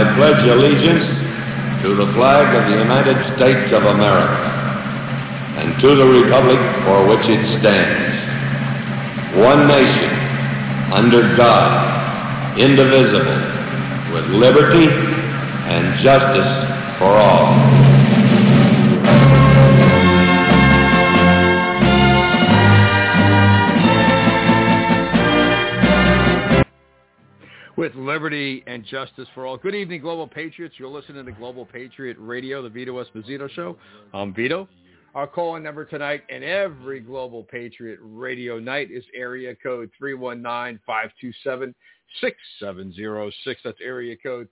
pledge allegiance to the flag of the United States of America and to the republic for which it stands, one nation, under God, indivisible, with liberty and justice for all. With liberty and justice for all. Good evening, Global Patriots. You're listening to Global Patriot Radio, the Vito Esposito Show. I'm Vito. Our call-in number tonight and every Global Patriot Radio night is area code 319-527-6706. That's area code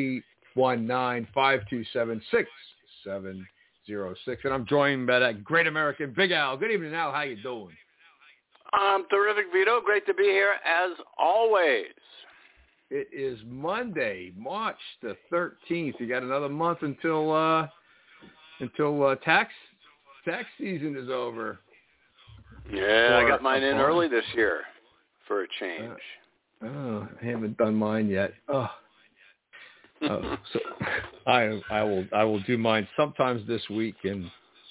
319-527-6706. And I'm joined by that great American Big Al. Good evening, Al. How you doing? I'm terrific, Vito. Great to be here as always. It is Monday, March the 13th. You got another month until tax season is over. Yeah, I got mine in early this year for a change. I haven't done mine yet. So I will do mine sometimes this week and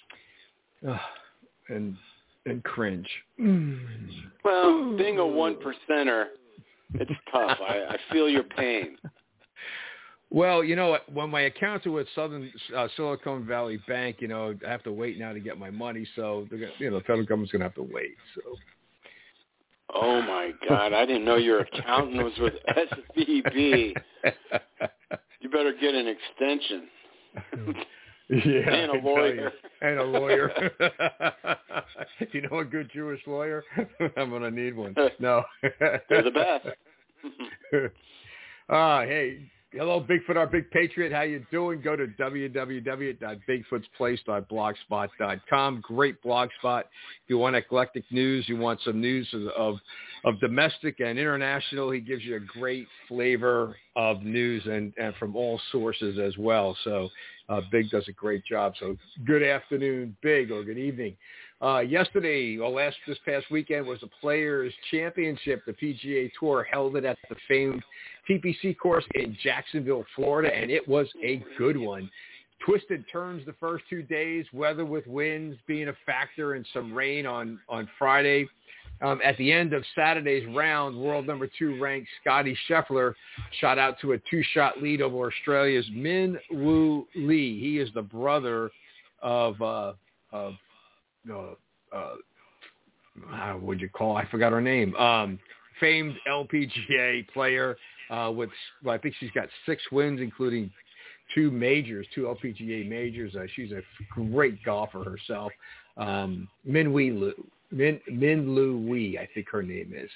cringe. Well, being a one percenter, it's tough. I feel your pain. Well, you know, when my accounts are with Silicon Valley Bank, you know, I have to wait now to get my money. So, the federal government's going to have to wait. So. Oh, my God. I didn't know your accountant was with SVB. You better get an extension. Yeah, and a lawyer. And a lawyer. You know a good Jewish lawyer? I'm going to need one. No. They're the best. Hey, hello, Bigfoot, our big patriot. How you doing? Go to www.bigfootsplace.blogspot.com. Great blog spot. If you want eclectic news, you want some news of domestic and international, he gives you a great flavor of news and from all sources as well. So Big does a great job. So good afternoon, Big, or good evening. This past weekend was the Players Championship. The PGA Tour held it at the famed TPC course in Jacksonville, Florida, and it was a good one. Twisted turns the first 2 days, weather with winds being a factor and some rain on Friday. At the end of Saturday's round, world number 2 ranked Scotty Scheffler shot out to a 2-shot lead over Australia's Min Woo Lee. He is the brother of what'd you call? I forgot her name. Famed LPGA player I think she's got 6 wins, including 2 LPGA majors. She's a great golfer herself. Min Woo Lee, I think her name is.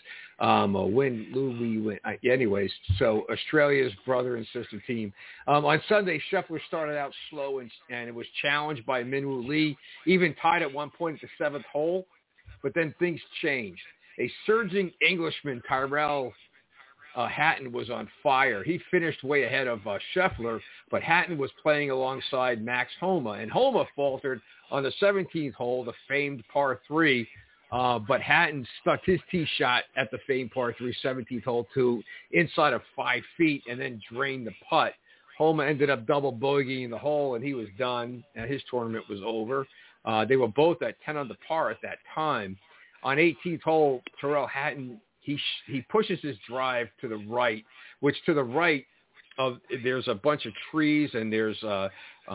Anyways, so Australia's brother and sister team. On Sunday, Scheffler started out slow and it was challenged by Min Woo Lee, even tied at one point at the 7th hole, but then things changed. A surging Englishman, Tyrrell Hatton, was on fire. He finished way ahead of Scheffler, but Hatton was playing alongside Max Homa, and Homa faltered on the 17th hole, the famed par 3, but Hatton stuck his tee shot at the famed par 3 17th hole to inside of 5 feet and then drained the putt. Homa ended up double bogeying the hole, and he was done, and his tournament was over. They were both at 10 under par at that time. On 18th hole, Tyrrell Hatton, he pushes his drive to the right, which to the right of there's a bunch of trees and there's a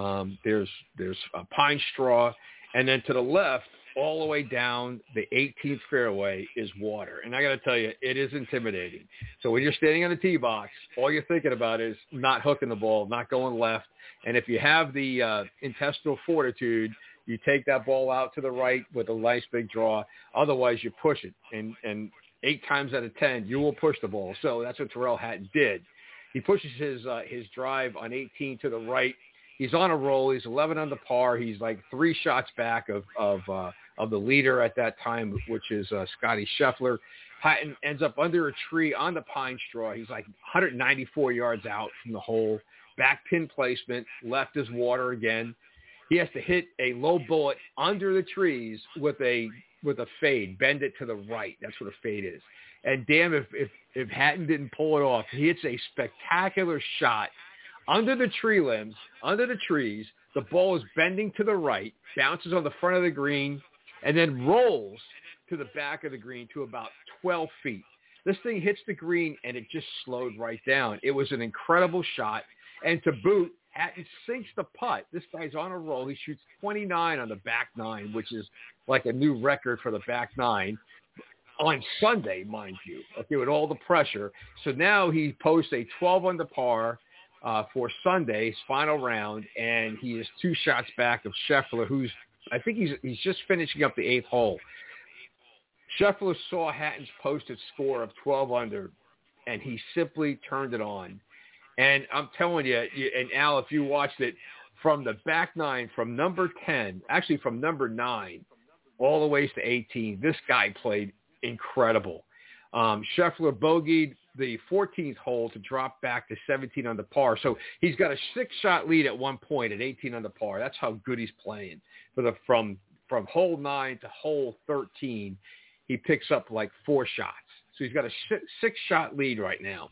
pine straw, and then to the left, all the way down the 18th fairway is water. And I got to tell you, it is intimidating. So when you're standing on the tee box, all you're thinking about is not hooking the ball, not going left. And if you have the intestinal fortitude, you take that ball out to the right with a nice big draw. Otherwise, you push it. And 8 times out of 10, you will push the ball. So that's what Tyrrell Hatton did. He pushes his drive on 18 to the right. He's on a roll. He's 11 under par. He's like 3 shots back of the leader at that time, which is Scotty Scheffler. Hatton ends up under a tree on the pine straw. He's like 194 yards out from the hole. Back pin placement. Left is water again. He has to hit a low bullet under the trees with a fade. Bend it to the right. That's what a fade is. And damn, if Hatton didn't pull it off, he hits a spectacular shot under the tree limbs, under the trees. The ball is bending to the right, bounces on the front of the green, and then rolls to the back of the green to about 12 feet. This thing hits the green, and it just slowed right down. It was an incredible shot. And to boot, Hatton sinks the putt. This guy's on a roll. He shoots 29 on the back nine, which is like a new record for the back nine. On Sunday, mind you, okay, with all the pressure. So now he posts a 12 under par for Sunday's final round, and he is 2 shots back of Scheffler, who's I think he's just finishing up the 8th hole. Scheffler saw Hatton's posted score of 12 under, and he simply turned it on. And I'm telling you, and Al, if you watched it, from the back nine, from number 10, actually from number 9, all the way to 18, this guy played incredible. Scheffler bogeyed the 14th hole to drop back to 17 under par. So he's got a 6-shot lead at one point at 18 under par. That's how good he's playing. From hole 9 to hole 13, he picks up like 4 shots. So he's got a 6-shot lead right now.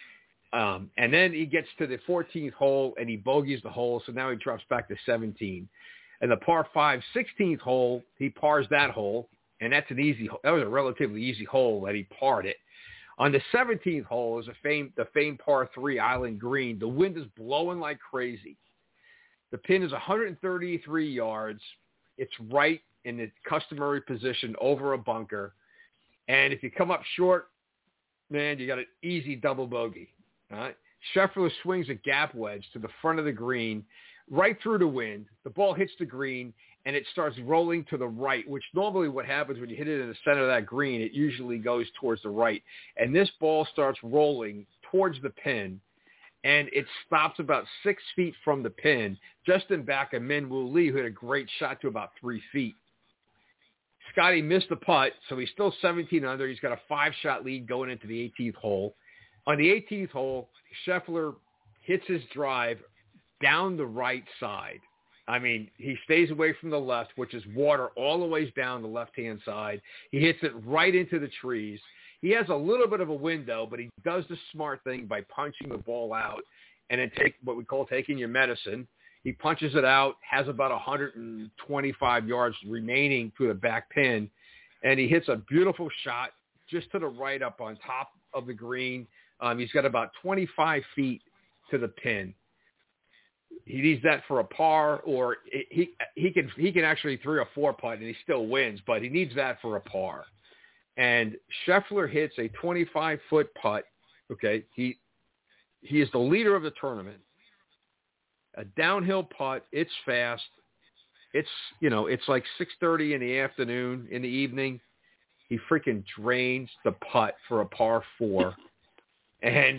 And then he gets to the 14th hole and he bogeys the hole. So now he drops back to 17. And the par 5 16th hole, he pars that hole. And that's an easy. That was a relatively easy hole that he parred it. On the 17th hole is the famed par 3 island green. The wind is blowing like crazy. The pin is 133 yards. It's right in the customary position over a bunker. And if you come up short, man, you got an easy double bogey. All right. Scheffler swings a gap wedge to the front of the green, right through the wind. The ball hits the green, and it starts rolling to the right, which normally what happens when you hit it in the center of that green, it usually goes towards the right. And this ball starts rolling towards the pin, and it stops about 6 feet from the pin, just in back of Min Woo Lee, who had a great shot to about 3 feet. Scotty missed the putt, so he's still 17 under. He's got a 5-shot lead going into the 18th hole. On the 18th hole, Scheffler hits his drive down the right side. I mean, he stays away from the left, which is water all the way down the left-hand side. He hits it right into the trees. He has a little bit of a window, but he does the smart thing by punching the ball out and then take what we call taking your medicine. He punches it out, has about 125 yards remaining to the back pin, and he hits a beautiful shot just to the right up on top of the green. He's got about 25 feet to the pin. He needs that for a par, or he can actually 3 or 4 putt and he still wins, but he needs that for a par. And Scheffler hits a 25-foot putt. Okay, he is the leader of the tournament. A downhill putt. It's fast. It's like 6:30 in the afternoon, in the evening. He freaking drains the putt for a par 4, and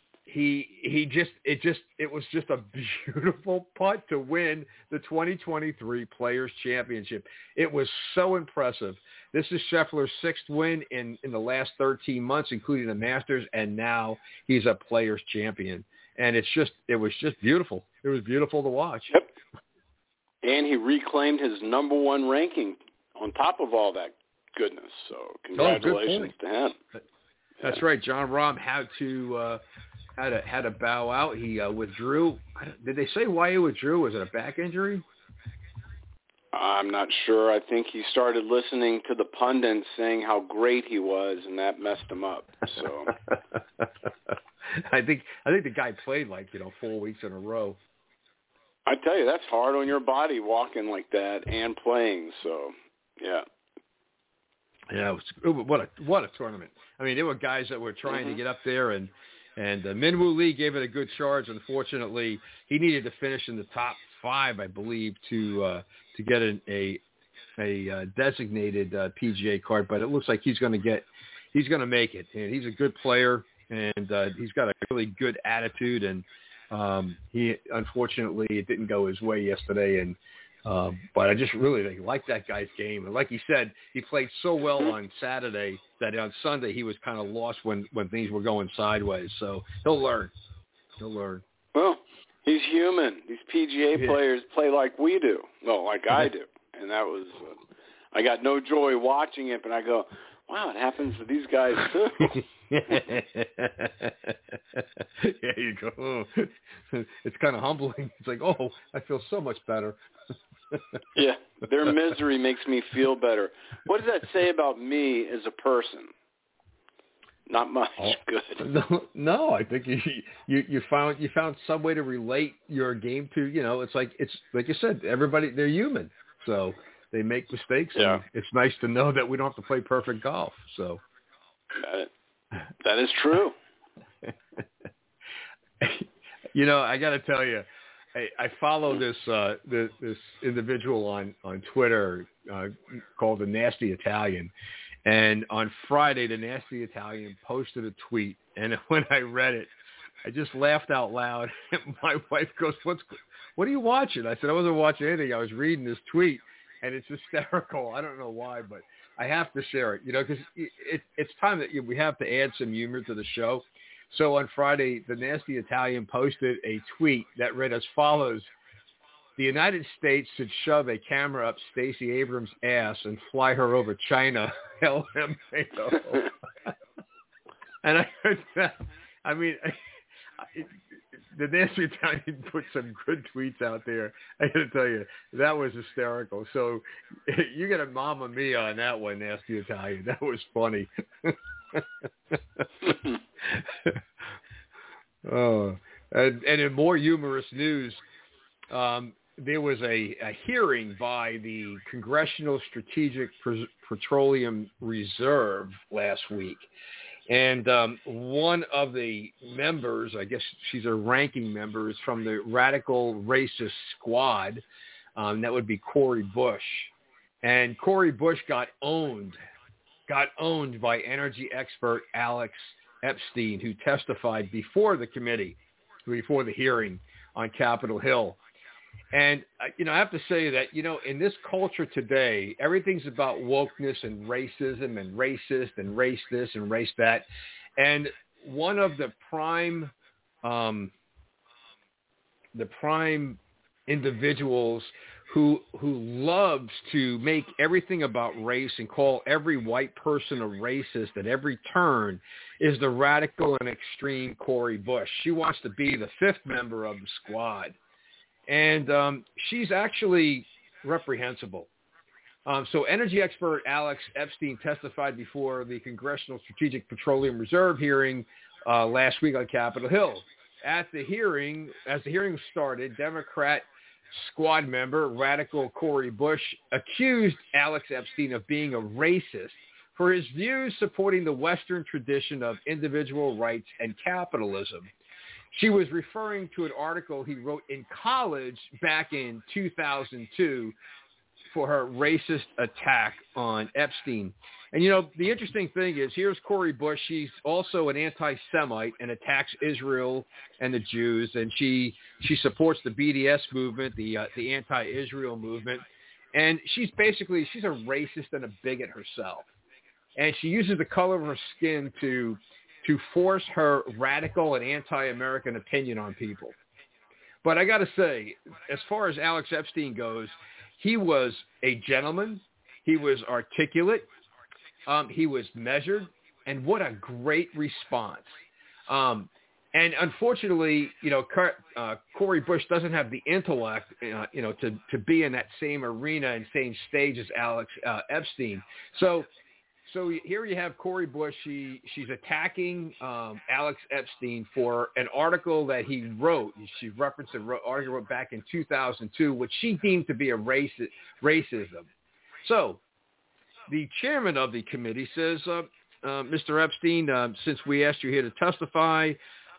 it was just a beautiful putt to win the 2023 Players Championship. It was so impressive. This is Scheffler's 6th win in the last 13 months, including the Masters, and now he's a Players Champion. And it was just beautiful. It was beautiful to watch. Yep. And he reclaimed his number 1 ranking on top of all that goodness. So congratulations to him. That's right. John Rahm had to bow out. He withdrew. Did they say why he withdrew? Was it a back injury? I'm not sure. I think he started listening to the pundits saying how great he was, and that messed him up. So I think the guy played 4 weeks in a row. I tell you, that's hard on your body walking like that and playing. So yeah. Yeah, what a tournament. I mean, there were guys that were trying to get up there, and Min Woo Lee gave it a good charge. Unfortunately, he needed to finish in the top 5, I believe, to get a designated PGA card. But it looks like he's going to make it. And he's a good player, and he's got a really good attitude. And he unfortunately it didn't go his way yesterday. And but I just really like that guy's game. And like he said, he played so well on Saturday that on Sunday he was kind of lost when things were going sideways. So he'll learn. Well, he's human. These PGA players play like we do. Well, like I do. And that was I got no joy watching it, but I go, wow, it happens to these guys too. Yeah, like, oh, it's kind of humbling. It's like, oh, I feel so much better. Yeah, their misery makes me feel better. What does that say about me as a person? Not much. Good. No, I think you found some way to relate your game to. It's like you said, everybody, they're human, so they make mistakes. Yeah. And it's nice to know that we don't have to play perfect golf. So that is true. I got to tell you, I follow this individual on Twitter called the Nasty Italian, and on Friday the Nasty Italian posted a tweet, and when I read it, I just laughed out loud. My wife goes, "What are you watching?" I said, "I wasn't watching anything. I was reading this tweet, and it's hysterical. I don't know why, but I have to share it, because it's time that we have to add some humor to the show." So on Friday, the Nasty Italian posted a tweet that read as follows: "The United States should shove a camera up Stacey Abrams' ass and fly her over China." LMAO. And I heard that. I mean, the Nasty Italian put some good tweets out there. I got to tell you, that was hysterical. So you got a Mamma Mia on that one, Nasty Italian. That was funny. Oh, and in more humorous news, there was a hearing by the Congressional Strategic Petroleum Reserve last week. And one of the members, I guess she's a ranking member, is from the radical racist squad. That would be Cori Bush. And Cori Bush got owned by energy expert Alex Epstein, who testified before the committee, before the hearing on Capitol Hill. And, I have to say that, in this culture today, everything's about wokeness and racism and racist and race this and race that. And one of the prime individuals who loves to make everything about race and call every white person a racist at every turn is the radical and extreme Cori Bush. She wants to be the fifth member of the squad. And she's actually reprehensible. So energy expert Alex Epstein testified before the Congressional Strategic Petroleum Reserve hearing last week on Capitol Hill. As the hearing started, Democrat squad member radical Cori Bush accused Alex Epstein of being a racist for his views supporting the Western tradition of individual rights and capitalism. She was referring to an article he wrote in college back in 2002 for her racist attack on Epstein. And, the interesting thing is, here's Cori Bush. She's also an anti-Semite and attacks Israel and the Jews. And she supports the BDS movement, the anti-Israel movement. And she's a racist and a bigot herself. And she uses the color of her skin to force her radical and anti-American opinion on people. But I got to say, as far as Alex Epstein goes, he was a gentleman. He was articulate. He was measured. And what a great response. And unfortunately, Cori Bush doesn't have the intellect, to be in that same arena and same stage as Alex Epstein. So here you have Cori Bush. She's attacking Alex Epstein for an article that he wrote. She referenced an article back in 2002, which she deemed to be a racism. So the chairman of the committee says, Mr. Epstein, since we asked you here to testify,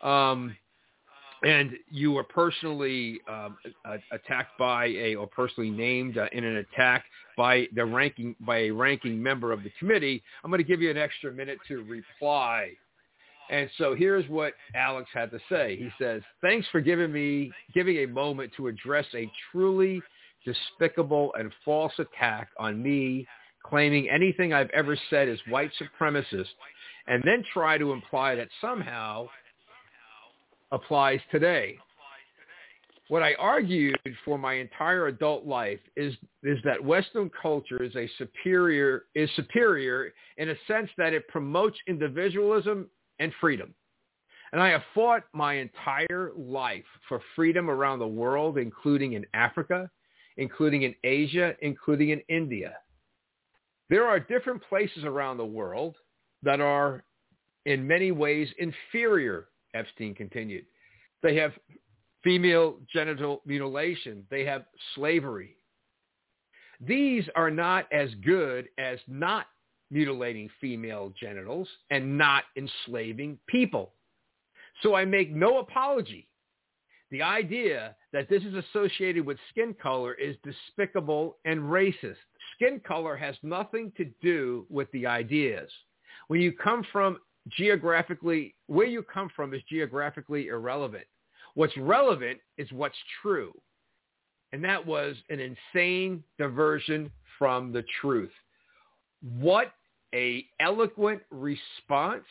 and you were personally attacked or personally named in an attack by a ranking member of the committee, I'm going to give you an extra minute to reply. And so here's what Alex had to say. He says, "Thanks for giving a moment to address a truly despicable and false attack on me, claiming anything I've ever said is white supremacist, and then try to imply that somehow applies today. What I argued for my entire adult life is that Western culture is superior in a sense that it promotes individualism and freedom. And I have fought my entire life for freedom around the world, including in Africa, including in Asia, including in India. There are different places around the world that are in many ways inferior, Epstein continued. They have female genital mutilation. They have slavery. These are not as good as not mutilating female genitals and not enslaving people. So I make no apology. The idea that this is associated with skin color is despicable and racist. Skin color has nothing to do with the ideas. Where you come from is geographically irrelevant. What's relevant is what's true. And that was an insane diversion from the truth. What a eloquent response.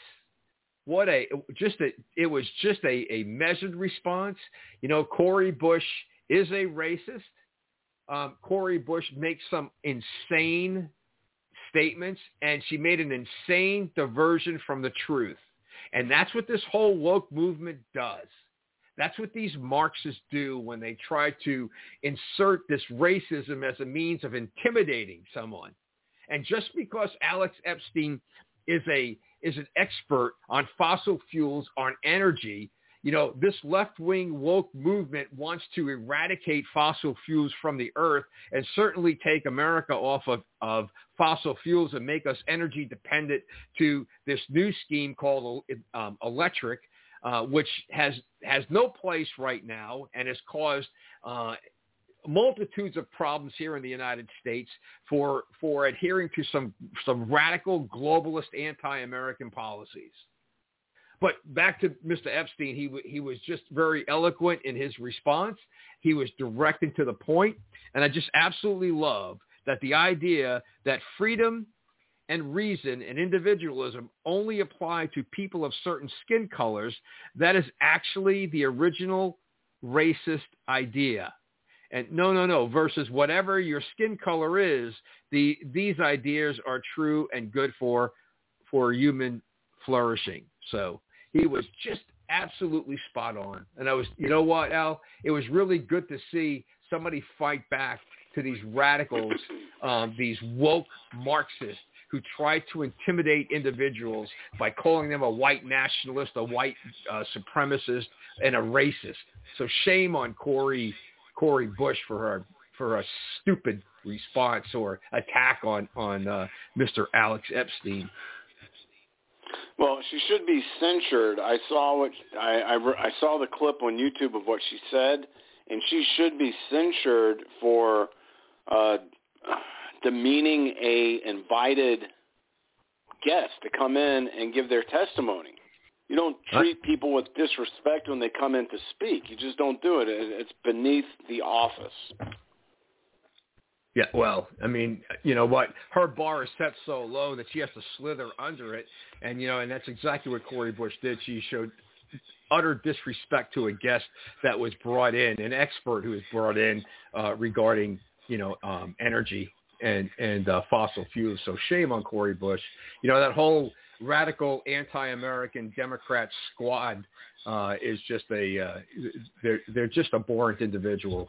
It was just a measured response. You know, Cori Bush is a racist. Cori Bush makes some insane statements, and she made an insane diversion from the truth. And that's what this whole woke movement does. That's what these Marxists do when they try to insert this racism as a means of intimidating someone. And just because Alex Epstein is an expert on fossil fuels, on energy, you know, this left-wing woke movement wants to eradicate fossil fuels from the earth and certainly take America off of fossil fuels and make us energy dependent to this new scheme called electric, which has no place right now and has caused multitudes of problems here in the United States for adhering to some radical globalist anti-American policies. But back to Mr. Epstein, he was just very eloquent in his response. He was direct and to the point, and I just absolutely love that the idea that freedom and reason and individualism only apply to people of certain skin colors, that is actually the original racist idea. And no, versus whatever your skin color is, these ideas are true and good for human flourishing. So he was just absolutely spot on. And you know what, Al? It was really good to see somebody fight back to these radicals, these woke Marxists who try to intimidate individuals by calling them a white nationalist, a white supremacist, and a racist. So shame on Cori Bush for her stupid response or attack on Mr. Alex Epstein. Well, she should be censured. I saw the clip on YouTube of what she said, and she should be censured for demeaning a invited guest to come in and give their testimony. You don't treat people with disrespect when they come in to speak. You just don't do it. It's beneath the office. Yeah, well, I mean, you know what? Her bar is set so low that she has to slither under it. And, you know, and that's exactly what Cori Bush did. She showed utter disrespect to a guest that was brought in, an expert who was brought in regarding, you know, energy and fossil fuels. So shame on Cori Bush. You know, that whole radical anti-American Democrat squad is just they're just abhorrent individuals.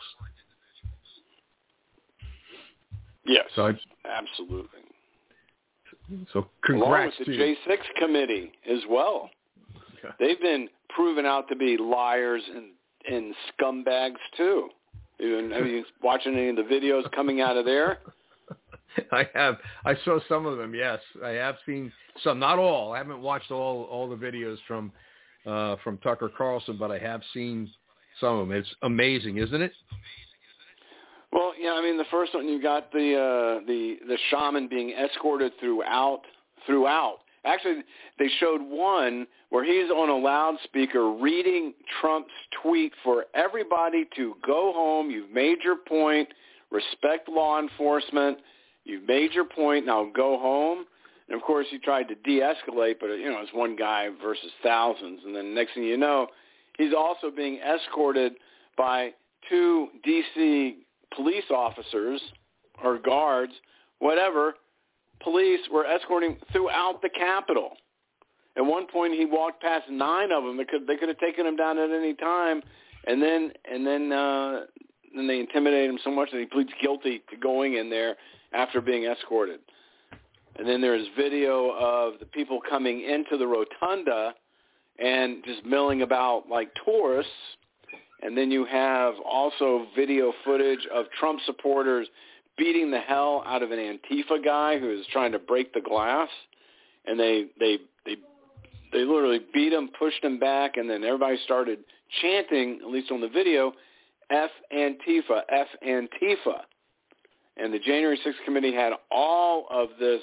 Yes, so absolutely. So congrats along with the J6 committee as well. Okay. They've been proven out to be liars and scumbags too. Have you watching any of the videos coming out of there? I have. I saw some of them. Yes, I have seen some. Not all. I haven't watched all the videos from Tucker Carlson, but I have seen some of them. It's amazing, isn't it? Well, yeah. I mean, the first one, you got the shaman being escorted throughout. Actually, they showed one where he's on a loudspeaker reading Trump's tweet for everybody to go home. You've made your point. Respect law enforcement. You've made your point. Now go home. And, of course, he tried to de-escalate, but, you know, it's one guy versus thousands. And then next thing you know, he's also being escorted by 2 D.C. police officers or guards, whatever. Police were escorting throughout the Capitol. At one point, he walked past 9 of them. They could have taken him down at any time, and then they intimidated him so much that he pleads guilty to going in there after being escorted. And then there's video of the people coming into the rotunda and just milling about like tourists. And then you have also video footage of Trump supporters beating the hell out of an Antifa guy who is trying to break the glass. And they literally beat him, pushed him back, and then everybody started chanting, at least on the video, F Antifa, F Antifa. And the January 6th committee had all of this,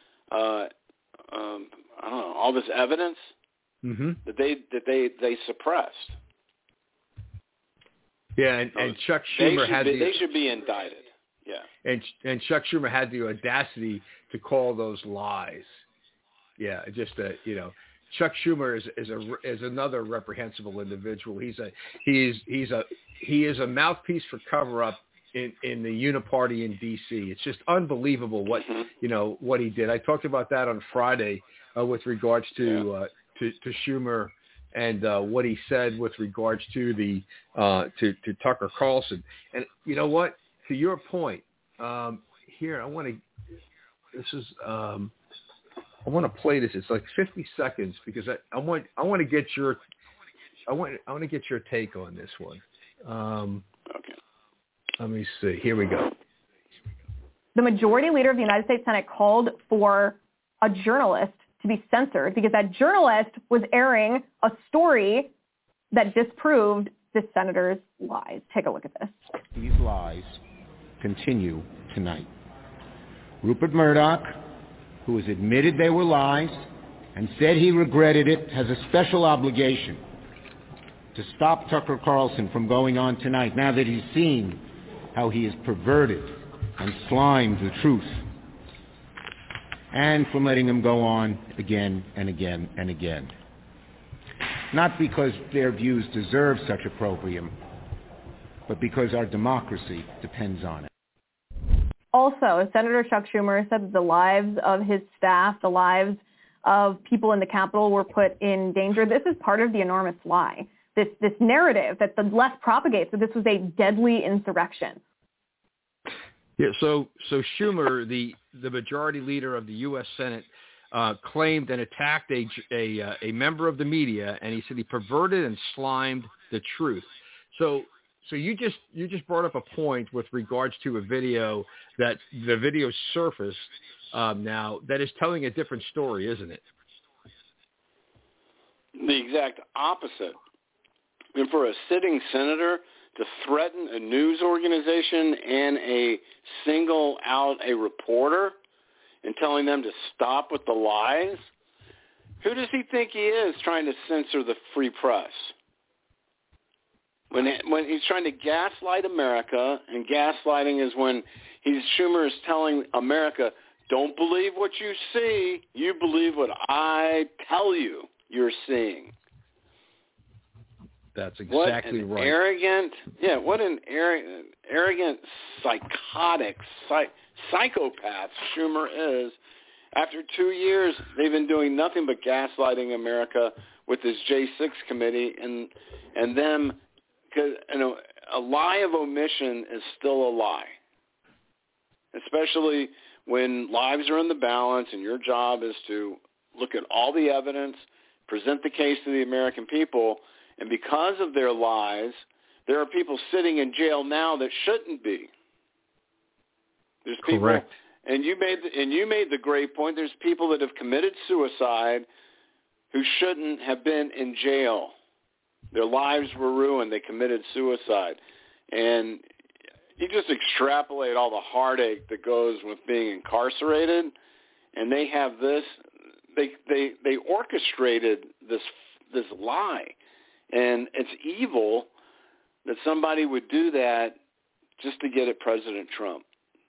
all this evidence that they suppressed. Yeah, and Chuck Schumer they should be indicted. Yeah, and Chuck Schumer had the audacity to call those lies. Yeah, just Chuck Schumer is another reprehensible individual. He is a mouthpiece for cover up in the Uniparty in D.C. It's just unbelievable what he did. I talked about that on Friday with regards to Schumer and what he said with regards to the to Tucker Carlson. And you know what? To your point, here I want to play this. It's like 50 seconds because I want to get your take on this one. Okay. Let me see. Here we go. The majority leader of the United States Senate called for a journalist to be censored because that journalist was airing a story that disproved this senator's lies. Take a look at this. These lies continue tonight. Rupert Murdoch, who has admitted they were lies and said he regretted it, has a special obligation to stop Tucker Carlson from going on tonight now that he's seen how he has perverted and slimed the truth, and from letting them go on again and again and again. Not because their views deserve such opprobrium, but because our democracy depends on it. Also, Senator Chuck Schumer said that the lives of his staff, the lives of people in the Capitol were put in danger. This is part of the enormous lie. This narrative that the left propagates that this was a deadly insurrection. Yeah, so Schumer, the majority leader of the U.S. Senate, claimed and attacked a member of the media, and he said he perverted and slimed the truth. So you just brought up a point with regards to a video that the video surfaced now that is telling a different story, isn't it? The exact opposite. And for a sitting senator to threaten a news organization and single out a reporter and telling them to stop with the lies, who does he think he is trying to censor the free press? When he's trying to gaslight America, and gaslighting is when Schumer is telling America, don't believe what you see, you believe what I tell you you're seeing. That's exactly right. What an arrogant, psychotic, psychopath Schumer is. After 2 years, they've been doing nothing but gaslighting America with this J6 committee and them, because a lie of omission is still a lie, especially when lives are in the balance and your job is to look at all the evidence, present the case to the American people. And because of their lies, there are people sitting in jail now that shouldn't be. There's people, correct. And you made the great point. There's people that have committed suicide who shouldn't have been in jail. Their lives were ruined. They committed suicide, and you just extrapolate all the heartache that goes with being incarcerated. And they have this. They orchestrated this lie. And it's evil that somebody would do that just to get at President Trump.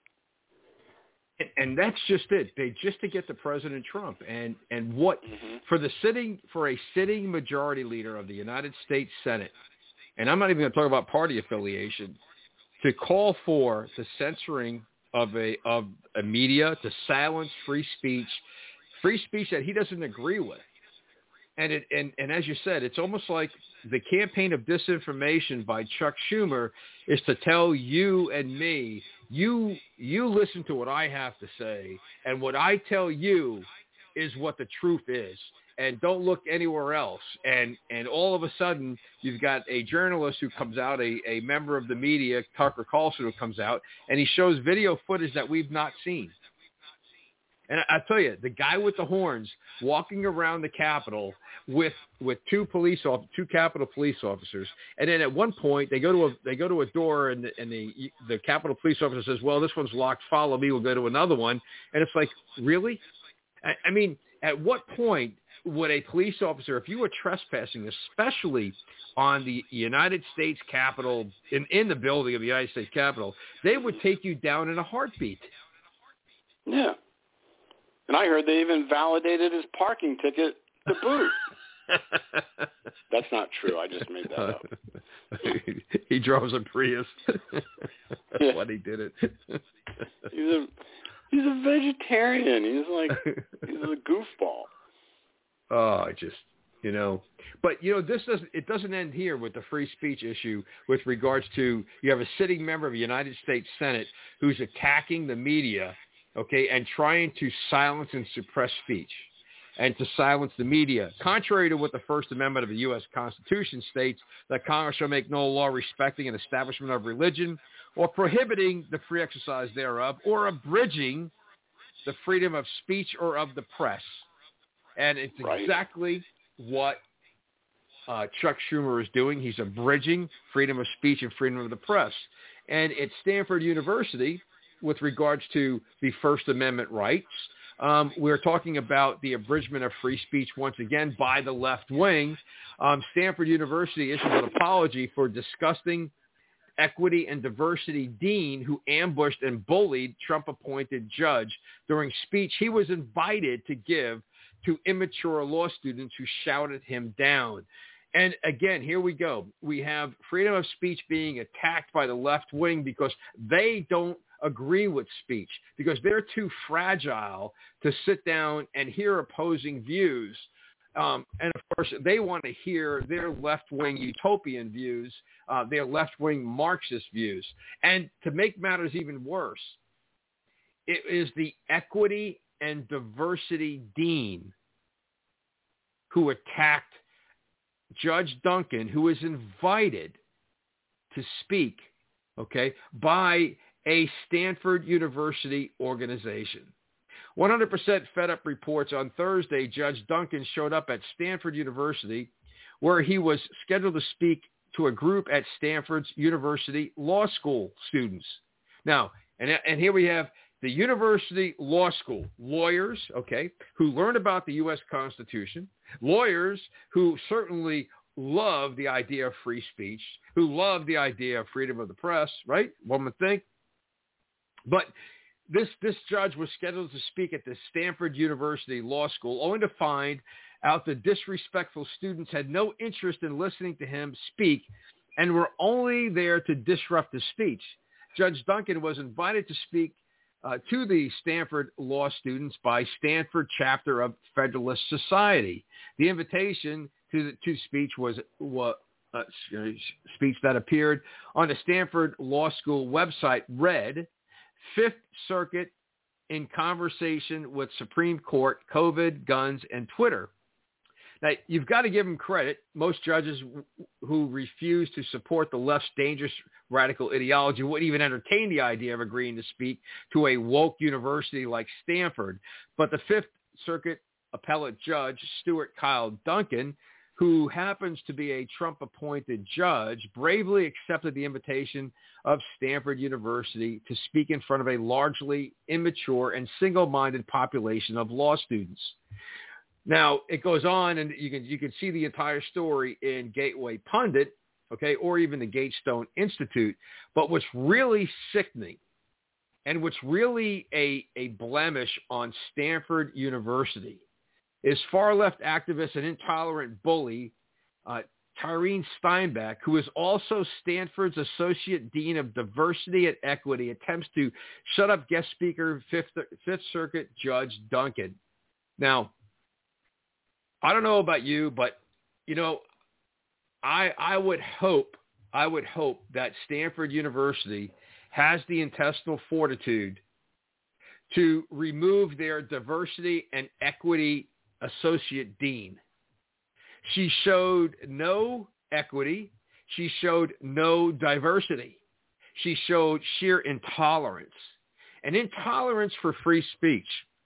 And that's just it. Just to get to President Trump. And what for a sitting majority leader of the United States Senate, and I'm not even going to talk about party affiliation, to call for the censoring of a media, to silence free speech that he doesn't agree with. And as you said, it's almost like the campaign of disinformation by Chuck Schumer is to tell you and me, you listen to what I have to say, and what I tell you is what the truth is, and don't look anywhere else. And all of a sudden, you've got a journalist who comes out, a member of the media, Tucker Carlson, who comes out, and he shows video footage that we've not seen. And I tell you, the guy with the horns walking around the Capitol with two Capitol police officers, and then at one point they go to a door, and the Capitol police officer says, "Well, this one's locked. Follow me. We'll go to another one." And it's like, really? I mean, at what point would a police officer, if you were trespassing, especially on the United States Capitol, in the building of the United States Capitol, they would take you down in a heartbeat? Yeah. And I heard they even validated his parking ticket to boot. That's not true. I just made that up. He drives a Prius. That's why he did it. He's a vegetarian. He's a goofball. Oh, but it doesn't end here with the free speech issue with regards to, you have a sitting member of the United States Senate who's attacking the media, okay, and trying to silence and suppress speech and to silence the media, contrary to what the First Amendment of the U.S. Constitution states, that Congress shall make no law respecting an establishment of religion or prohibiting the free exercise thereof or abridging the freedom of speech or of the press. And it's exactly what Chuck Schumer is doing. He's abridging freedom of speech and freedom of the press. And at Stanford University, with regards to the First Amendment rights, we're talking about the abridgment of free speech once again by the left wing. Stanford University issued an apology for disgusting equity and diversity dean who ambushed and bullied Trump-appointed judge during speech he was invited to give to immature law students who shouted him down. And again, here we go. We have freedom of speech being attacked by the left wing because they don't agree with speech, because they're too fragile to sit down and hear opposing views. And of course, they want to hear their left-wing utopian views, their left-wing Marxist views. And to make matters even worse, it is the equity and diversity dean who attacked Judge Duncan, who was invited to speak, okay, by a Stanford University organization. 100% Fed Up reports on Thursday Judge Duncan showed up at Stanford University, where he was scheduled to speak to a group at Stanford's University Law School students. Now, and here we have the University Law School, lawyers, okay, who learn about the U.S. Constitution, lawyers who certainly love the idea of free speech, who love the idea of freedom of the press, right? One would think. But this judge was scheduled to speak at the Stanford University Law School, only to find out the disrespectful students had no interest in listening to him speak and were only there to disrupt his speech. Judge Duncan was invited to speak to the Stanford law students by Stanford chapter of Federalist Society. The invitation to speech was speech that appeared on the Stanford Law School website read, Fifth Circuit in conversation with Supreme Court, COVID, guns, and Twitter. Now, you've got to give them credit. Most judges who refuse to support the left's dangerous radical ideology wouldn't even entertain the idea of agreeing to speak to a woke university like Stanford. But the Fifth Circuit appellate judge, Stuart Kyle Duncan, who happens to be a Trump-appointed judge, bravely accepted the invitation of Stanford University to speak in front of a largely immature and single-minded population of law students. Now, it goes on, and you can see the entire story in Gateway Pundit, okay, or even the Gatestone Institute. But what's really sickening and what's really a blemish on Stanford University is far-left activist and intolerant bully Tyrene Steinbeck, who is also Stanford's Associate Dean of Diversity and Equity, attempts to shut up guest speaker Fifth Circuit Judge Duncan. Now, I don't know about you, but, I would hope that Stanford University has the intestinal fortitude to remove their diversity and equity associate dean. She showed no equity. She showed no diversity. She showed sheer intolerance, and intolerance for free speech.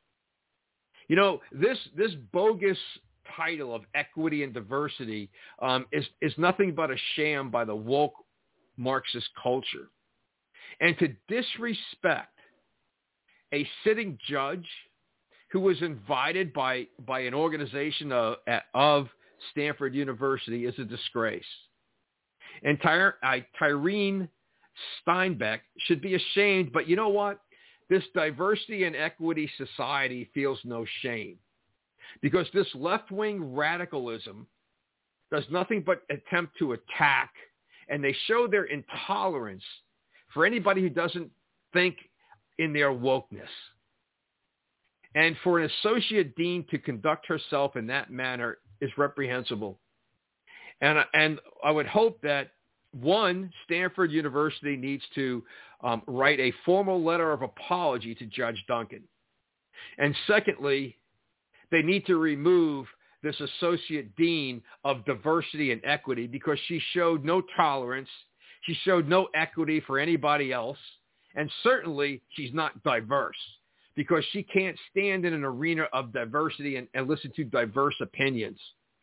This bogus title of equity and diversity is nothing but a sham by the woke Marxist culture. And to disrespect a sitting judge who was invited by an organization of Stanford University is a disgrace. And Tyreen Steinbeck should be ashamed, but you know what? This diversity and equity society feels no shame, because this left-wing radicalism does nothing but attempt to attack, and they show their intolerance for anybody who doesn't think in their wokeness. And for an associate dean to conduct herself in that manner is reprehensible. And I would hope that, one, Stanford University needs to write a formal letter of apology to Judge Duncan. And secondly, they need to remove this associate dean of diversity and equity, because she showed no tolerance. She showed no equity for anybody else. And certainly she's not diverse, because she can't stand in an arena of diversity and listen to diverse opinions.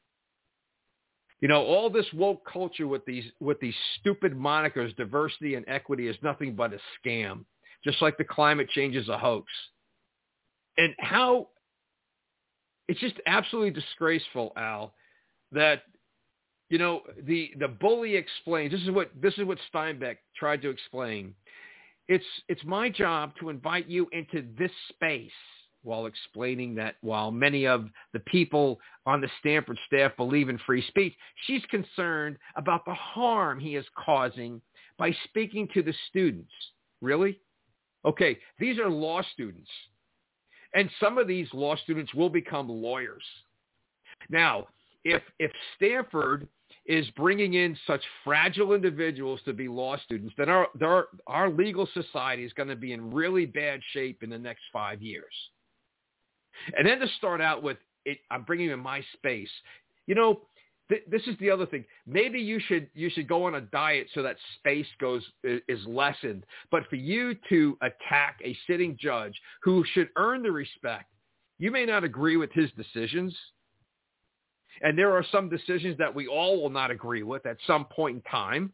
All this woke culture with these stupid monikers, diversity and equity, is nothing but a scam, just like the climate change is a hoax. And how it's just absolutely disgraceful, Al, that the bully explains. This is what Steinbeck tried to explain. It's my job to invite you into this space, while explaining that while many of the people on the Stanford staff believe in free speech, she's concerned about the harm he is causing by speaking to the students. Really? Okay, these are law students. And some of these law students will become lawyers. Now, if Stanford is bringing in such fragile individuals to be law students, then our legal society is going to be in really bad shape in the next 5 years. And then to start out with, I'm bringing in my space. This is the other thing. Maybe you should go on a diet so that space is lessened. But for you to attack a sitting judge who should earn the respect, you may not agree with his decisions. And there are some decisions that we all will not agree with at some point in time.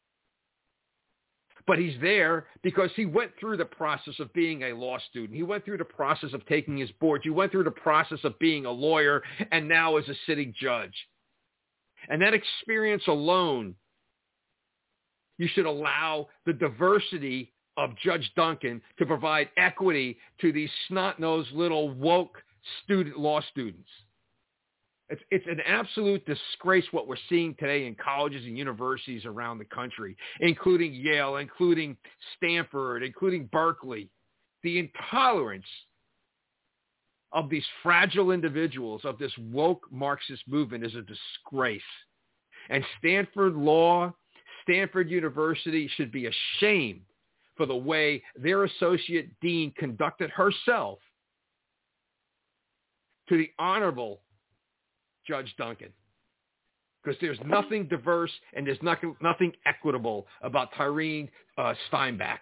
But he's there because he went through the process of being a law student. He went through the process of taking his boards. He went through the process of being a lawyer, and now is a sitting judge. And that experience alone, you should allow the diversity of Judge Duncan to provide equity to these snot-nosed little woke law students. It's an absolute disgrace what we're seeing today in colleges and universities around the country, including Yale, including Stanford, including Berkeley. The intolerance of these fragile individuals, of this woke Marxist movement, is a disgrace. And Stanford University should be ashamed for the way their associate dean conducted herself to the Honorable Judge Duncan, because there's nothing diverse and there's nothing equitable about Tyreen Steinbeck.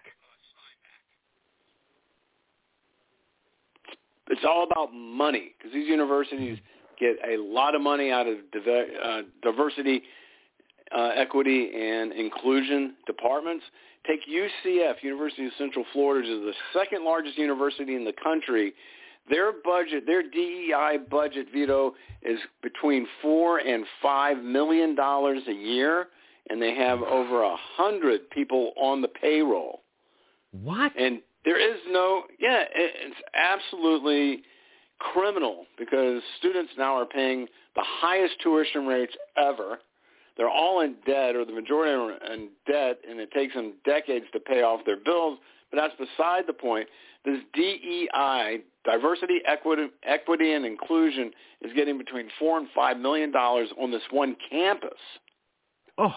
It's all about money, because these universities get a lot of money out of diversity, equity, and inclusion departments. Take UCF, University of Central Florida, which is the second largest university in the country. Their budget, their DEI budget, Vito, is between $4 and $5 million a year, and they have over 100 people on the payroll. What? And there is it's absolutely criminal, because students now are paying the highest tuition rates ever. They're all in debt, or the majority are in debt, and it takes them decades to pay off their bills. But that's beside the point. This DEI, diversity, equity, and inclusion, is getting between $4 and $5 million on this one campus. Oh.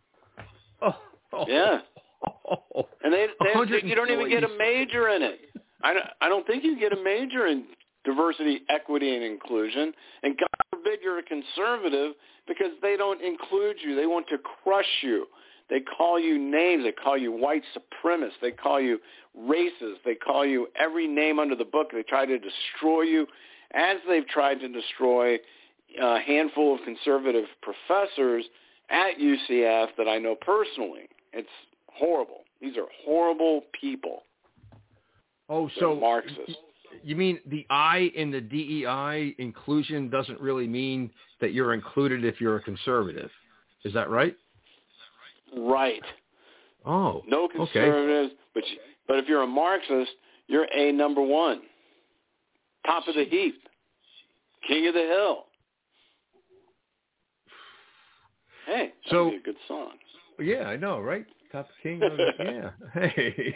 Yeah. And you don't even get a major in it. I don't think you get a major in diversity, equity, and inclusion. And God forbid you're a conservative, because they don't include you. They want to crush you. They call you names. They call you white supremacists. They call you racist. They call you every name under the book. They try to destroy you, as they've tried to destroy a handful of conservative professors at UCF that I know personally. It's horrible. These are horrible people. Oh, They're so Marxists. You mean the I in the DEI inclusion doesn't really mean that you're included if you're a conservative? Is that right? Right. Oh, no conservatives, okay. But if you're a Marxist, you're a number one, top of the heap, king of the hill. Hey, that would be a good song. Yeah, I know, right? Top king of yeah. Hey.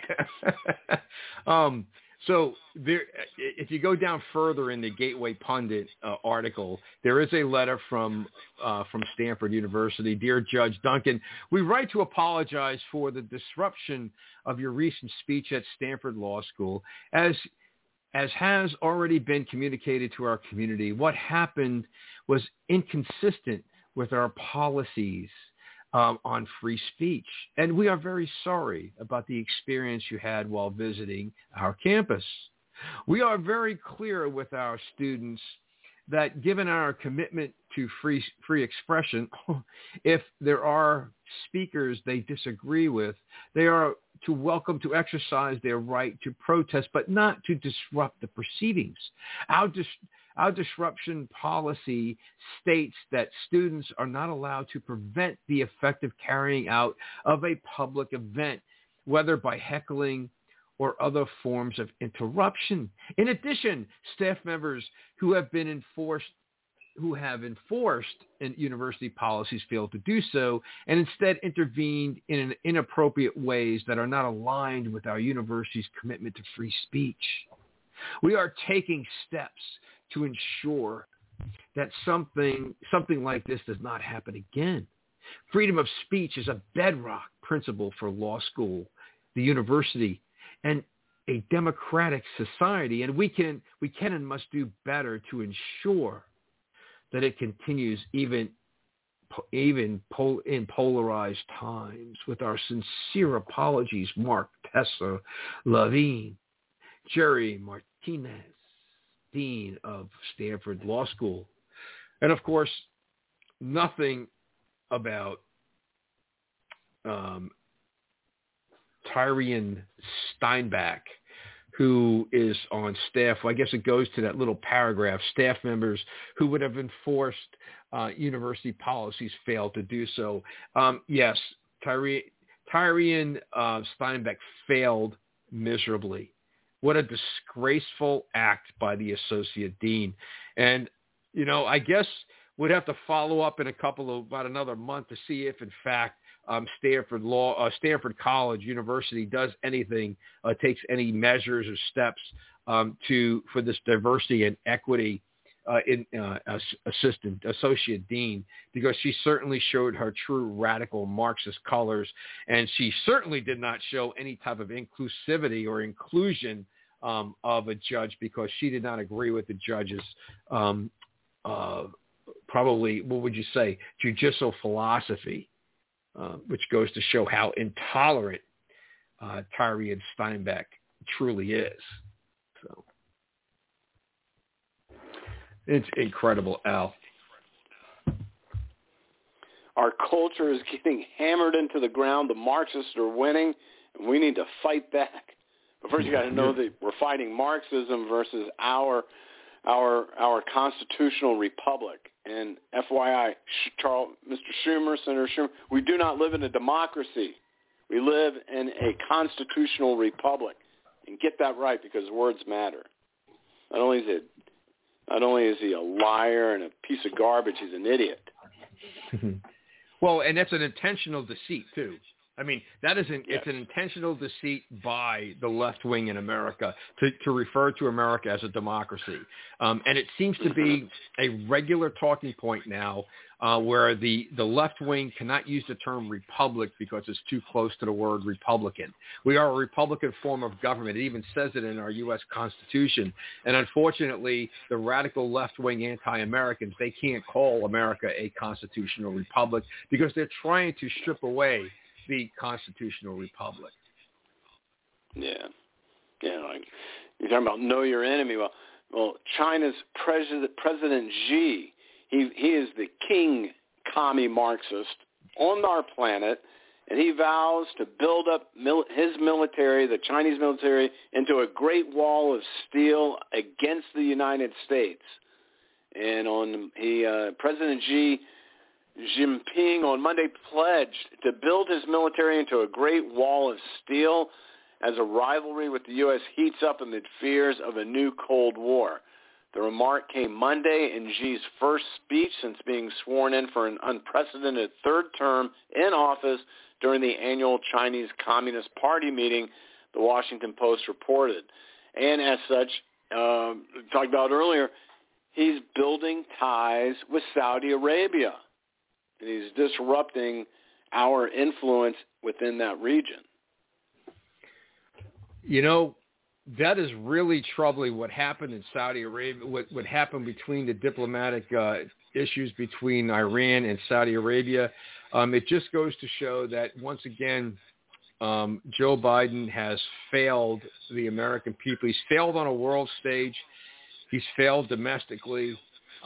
So there, if you go down further in the Gateway Pundit article, there is a letter from Stanford University. Dear Judge Duncan, we write to apologize for the disruption of your recent speech at Stanford Law School. As has already been communicated to our community, what happened was inconsistent with our policies on free speech. And we are very sorry about the experience you had while visiting our campus. We are very clear with our students that given our commitment to free expression, if there are speakers they disagree with, they are to welcome to exercise their right to protest, but not to disrupt the proceedings. Our disruption policy states that students are not allowed to prevent the effective carrying out of a public event, whether by heckling or other forms of interruption. In addition, staff members who have enforced in university policies failed to do so and instead intervened in inappropriate ways that are not aligned with our university's commitment to free speech. We are taking steps to ensure that something like this does not happen again. Freedom of speech is a bedrock principle for law school, the university, and a democratic society, and we can and must do better to ensure that it continues even in polarized times. With our sincere apologies, Mark Tessa Levine, Jerry Martinez, Dean of Stanford Law School. And of course, nothing about Tyrion Steinbach, who is on staff. Well, I guess it goes to that little paragraph. Staff members who would have enforced university policies failed to do so. Yes, Tyrion Steinbach failed miserably. What a disgraceful act by the associate dean. And, I guess we'd have to follow up in about another month to see if, in fact, Stanford College University does anything, takes any measures or steps for this diversity and equity associate dean, because she certainly showed her true radical Marxist colors, and she certainly did not show any type of inclusivity or inclusion of a judge, because she did not agree with the judge's probably, what would you say, judicial philosophy, which goes to show how intolerant Tyrion Steinbach truly is. So it's incredible, Al. Our culture is getting hammered into the ground. The Marxists are winning, and we need to fight back. But first, you got to know that we're fighting Marxism versus our constitutional republic. And FYI, Mr. Schumer, Senator Schumer, we do not live in a democracy. We live in a constitutional republic. And get that right, because words matter. Not only is he a liar and a piece of garbage, he's an idiot. Well, and that's an intentional deceit, too. I mean, it's an intentional deceit by the left wing in America to refer to America as a democracy. And it seems to be a regular talking point now where the left wing cannot use the term republic because it's too close to the word Republican. We are a Republican form of government. It even says it in our U.S. Constitution. And unfortunately, the radical left wing anti-Americans, they can't call America a constitutional republic because they're trying to strip away the constitutional republic. Yeah. Like you're talking about know your enemy. Well, China's President Xi, he is the king commie Marxist on our planet, and he vows to build up his military, the Chinese military, into a great wall of steel against the United States. And President Xi Jinping on Monday pledged to build his military into a great wall of steel as a rivalry with the U.S. heats up amid fears of a new Cold War. The remark came Monday in Xi's first speech since being sworn in for an unprecedented third term in office during the annual Chinese Communist Party meeting, the Washington Post reported. And as such, talked about earlier, he's building ties with Saudi Arabia. And he's disrupting our influence within that region. You know, that is really troubling what happened in Saudi Arabia, what happened between the diplomatic issues between Iran and Saudi Arabia. It just goes to show that, once again, Joe Biden has failed the American people. He's failed on a world stage. He's failed domestically.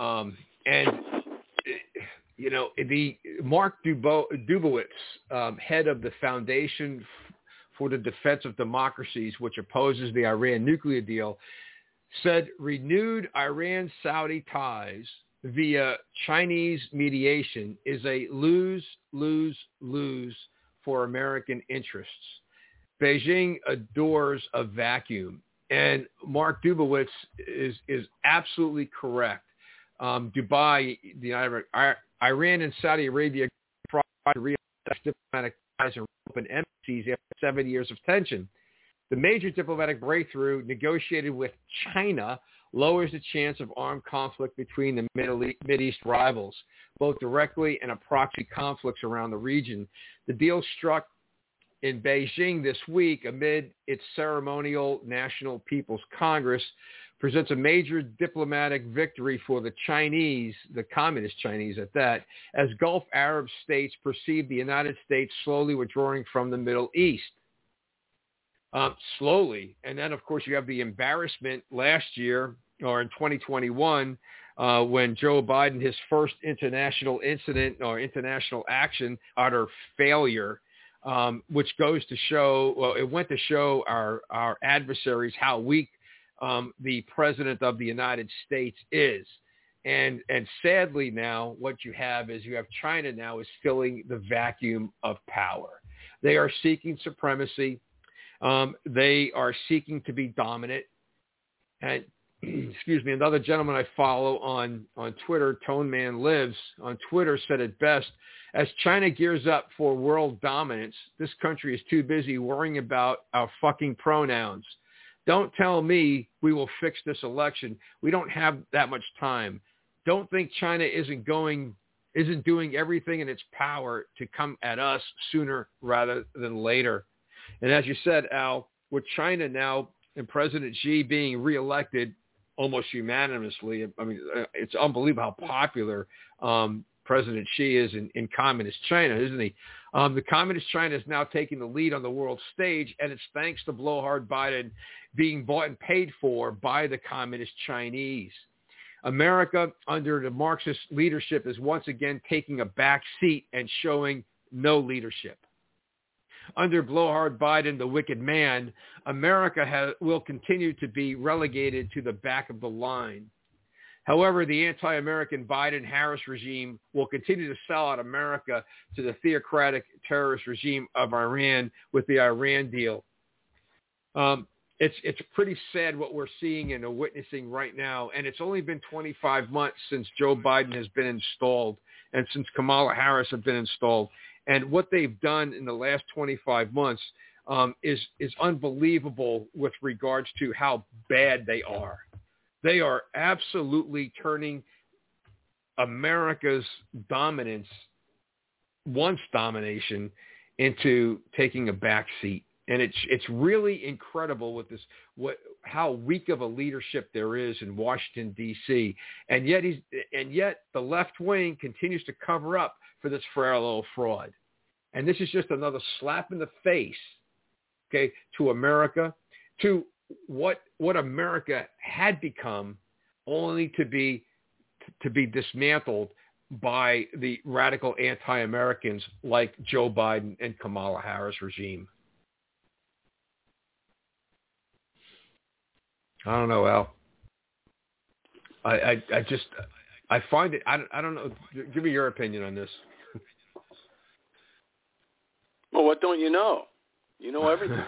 You know, the Mark Dubowitz, head of the Foundation for the Defense of Democracies, which opposes the Iran nuclear deal, said renewed Iran-Saudi ties via Chinese mediation is a lose-lose-lose for American interests. Beijing adores a vacuum. And Mark Dubowitz is absolutely correct. Dubai, Iran and Saudi Arabia tried to reestablish diplomatic ties and open embassies after 7 years of tension. The major diplomatic breakthrough negotiated with China lowers the chance of armed conflict between the Mideast rivals, both directly and a proxy conflicts around the region. The deal struck in Beijing this week amid its ceremonial National People's Congress presents a major diplomatic victory for the Chinese, the communist Chinese at that, as Gulf Arab states perceive the United States slowly withdrawing from the Middle East. Slowly. And then, of course, you have the embarrassment last year, or in 2021, when Joe Biden, his first international incident or international action, utter failure, which goes to show, well, it went to show our adversaries how weak the president of the United States is. And sadly now what you have China now is filling the vacuum of power. They are seeking supremacy. They are seeking to be dominant. And excuse me, another gentleman I follow on Twitter, Tone Man Lives on Twitter, said it best: as China gears up for world dominance, this country is too busy worrying about our fucking pronouns. Don't tell me we will fix this election. We don't have that much time. Don't think China isn't doing everything in its power to come at us sooner rather than later. And as you said, Al, with China now and President Xi being reelected almost unanimously, I mean, it's unbelievable how popular President Xi is in communist China, isn't he? The communist China is now taking the lead on the world stage, and it's thanks to Blowhard Biden being bought and paid for by the communist Chinese. America, under the Marxist leadership, is once again taking a back seat and showing no leadership. Under Blowhard Biden, the wicked man, America will continue to be relegated to the back of the line. However, the anti-American Biden-Harris regime will continue to sell out America to the theocratic terrorist regime of Iran with the Iran deal. It's pretty sad what we're seeing and witnessing right now, and it's only been 25 months since Joe Biden has been installed and since Kamala Harris has been installed. And what they've done in the last 25 months is unbelievable with regards to how bad they are. They are absolutely turning America's dominance, once domination, into taking a back seat. And it's really incredible with this, how weak of a leadership there is in Washington, D.C. And yet the left wing continues to cover up for this frail little fraud. And this is just another slap in the face, okay, to America, to what America had become, only to be dismantled by the radical anti-Americans like Joe Biden and Kamala Harris regime. I don't know, Al. I find it. I don't know. Give me your opinion on this. Well, what don't you know? You know everything.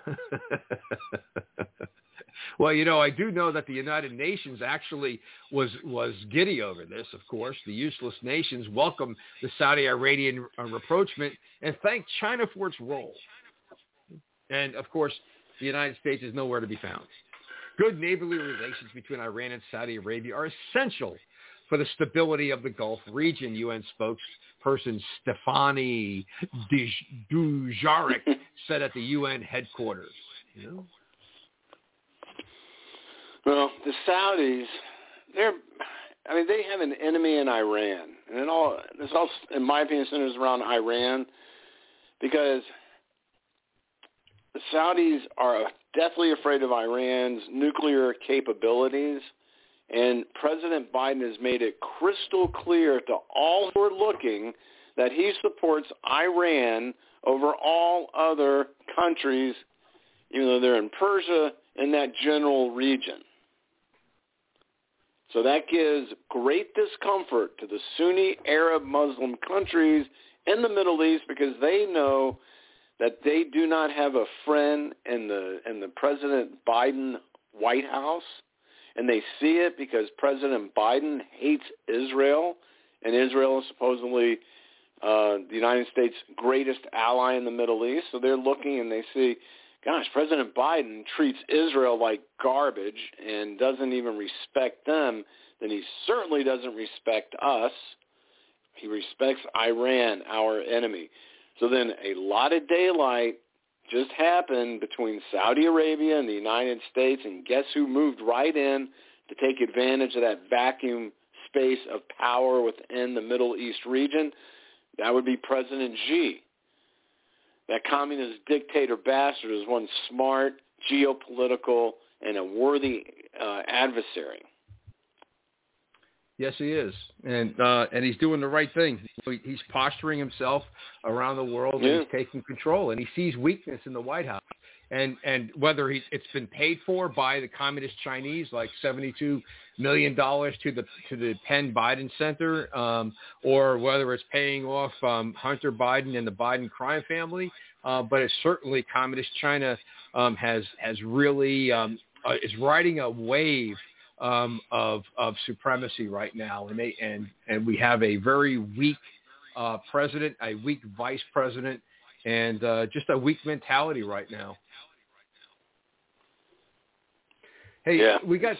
Well, I do know that the United Nations actually was giddy over this, of course. The useless nations welcomed the Saudi Arabian rapprochement and thanked China for its role. And, of course, the United States is nowhere to be found. Good neighborly relations between Iran and Saudi Arabia are essential for the stability of the Gulf region, UN spokesperson Stefani Dujarric said at the UN headquarters. Well, the Saudis, they have an enemy in Iran. And this all, in my opinion, centers around Iran because the Saudis are deathly afraid of Iran's nuclear capabilities, and President Biden has made it crystal clear to all who are looking that he supports Iran over all other countries, even though they're in Persia, in that general region. So that gives great discomfort to the Sunni Arab Muslim countries in the Middle East because they know that they do not have a friend in the President Biden White House, and they see it because President Biden hates Israel, and Israel is supposedly the United States' greatest ally in the Middle East. So they're looking and they see, gosh, President Biden treats Israel like garbage and doesn't even respect them. Then he certainly doesn't respect us. He respects Iran, our enemy. So then a lot of daylight just happened between Saudi Arabia and the United States, and guess who moved right in to take advantage of that vacuum space of power within the Middle East region? That would be President Xi. That communist dictator bastard is one smart, geopolitical, and a worthy adversary. Yes, he is, and he's doing the right thing. He's posturing himself around the world, and he's taking control, and he sees weakness in the White House. And whether it's been paid for by the communist Chinese, like $72 million to the Penn Biden Center, or whether it's paying off Hunter Biden and the Biden crime family, but it's certainly communist China has really is riding a wave of supremacy right now, and we have a very weak president, a weak vice president, and just a weak mentality right now. Hey, yeah. we got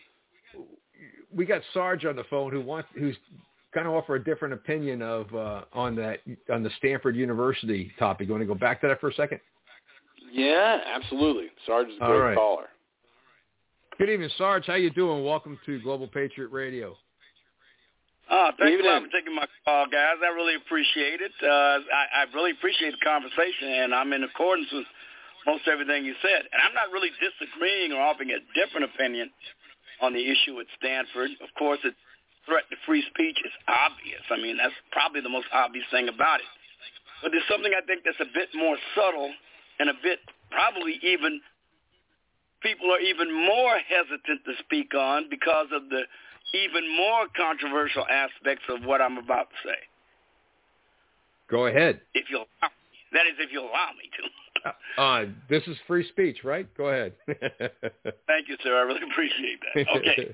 Sarge on the phone who's kind of offer a different opinion on the Stanford University topic. You want to go back to that for a second? Yeah, absolutely. Sarge is a great caller. Good evening, Sarge. How you doing? Welcome to Global Patriot Radio. Thanks a lot for taking my call, guys. I really appreciate it. I really appreciate the conversation, and I'm in accordance with most everything you said. And I'm not really disagreeing or offering a different opinion on the issue at Stanford. Of course, the threat to free speech is obvious. I mean, that's probably the most obvious thing about it. But there's something I think that's a bit more subtle and a bit probably even people are even more hesitant to speak on because of the even more controversial aspects of what I'm about to say. Go ahead. If you'll allow me to. This is free speech, right? Go ahead. Thank you, sir. I really appreciate that. Okay.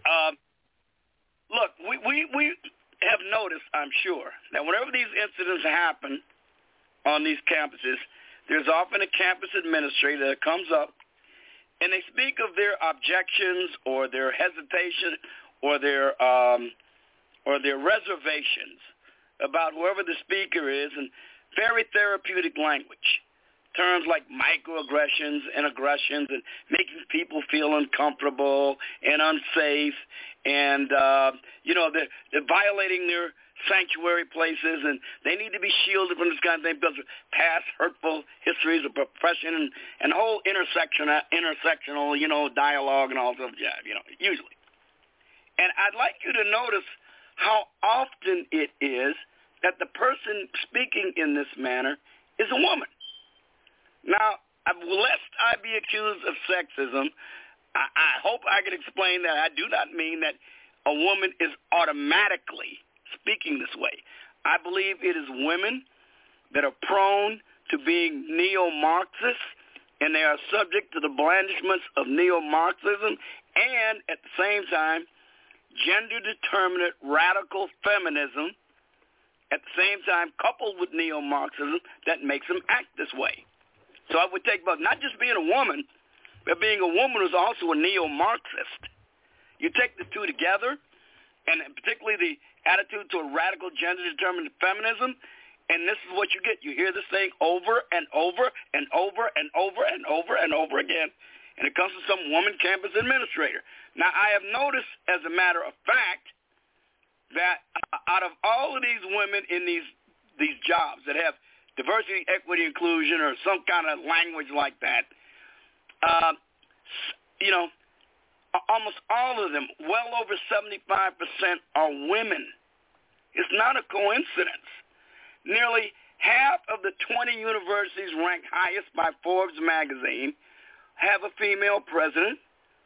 Look, we have noticed, I'm sure, that whenever these incidents happen on these campuses, there's often a campus administrator that comes up and they speak of their objections or their hesitation or their reservations about whoever the speaker is in very therapeutic language. Terms like microaggressions and aggressions and making people feel uncomfortable and unsafe and, they're violating their sanctuary places and they need to be shielded from this kind of thing because of past hurtful histories of oppression and whole intersectional, dialogue and all that, usually. And I'd like you to notice how often it is that the person speaking in this manner is a woman. Now, lest I be accused of sexism, I hope I can explain that I do not mean that a woman is automatically speaking this way. I believe it is women that are prone to being neo-Marxists, and they are subject to the blandishments of neo-Marxism, and at the same time, gender-determinate radical feminism, at the same time coupled with neo-Marxism that makes them act this way. So I would take about not just being a woman, but being a woman who's also a neo-Marxist. You take the two together, and particularly the attitude to a radical gender-determined feminism, and this is what you get. You hear this thing over and over and over and over and over and over again, and it comes from some woman campus administrator. Now, I have noticed, as a matter of fact, that out of all of these women in these jobs that have diversity, equity, inclusion, or some kind of language like that, almost all of them, well over 75% are women. It's not a coincidence. Nearly half of the 20 universities ranked highest by Forbes magazine have a female president.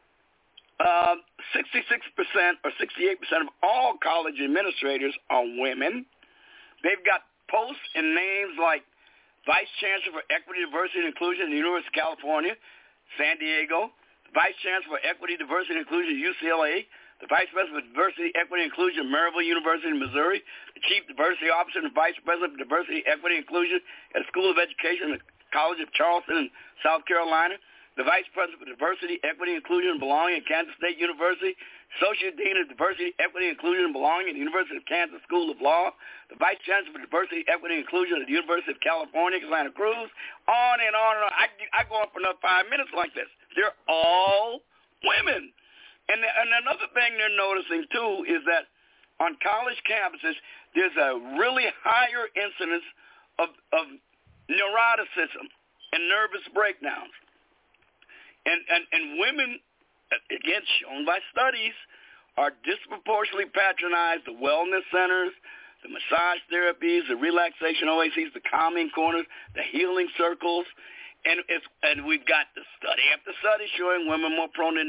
66% or 68% of all college administrators are women. They've got posts and names like Vice Chancellor for Equity, Diversity, and Inclusion at the University of California, San Diego, Vice Chancellor for Equity, Diversity, and Inclusion at UCLA, the Vice President for Diversity, Equity, and Inclusion at Maryville University in Missouri, the Chief Diversity Officer and Vice President for Diversity, Equity, and Inclusion at the School of Education at the College of Charleston in South Carolina, the Vice President for Diversity, Equity, Inclusion, and Belonging at Kansas State University, Associate Dean of Diversity, Equity, Inclusion, and Belonging at the University of Kansas School of Law, the Vice Chancellor for Diversity, Equity, and Inclusion at the University of California, Santa Cruz, on and on and on. I go on for another 5 minutes like this. They're all women. And another thing they're noticing, too, is that on college campuses, there's a really higher incidence of neuroticism and nervous breakdowns. And women, again, shown by studies, are disproportionately patronized the wellness centers, the massage therapies, the relaxation oases, the calming corners, the healing circles. And we've got the study after study showing women more prone to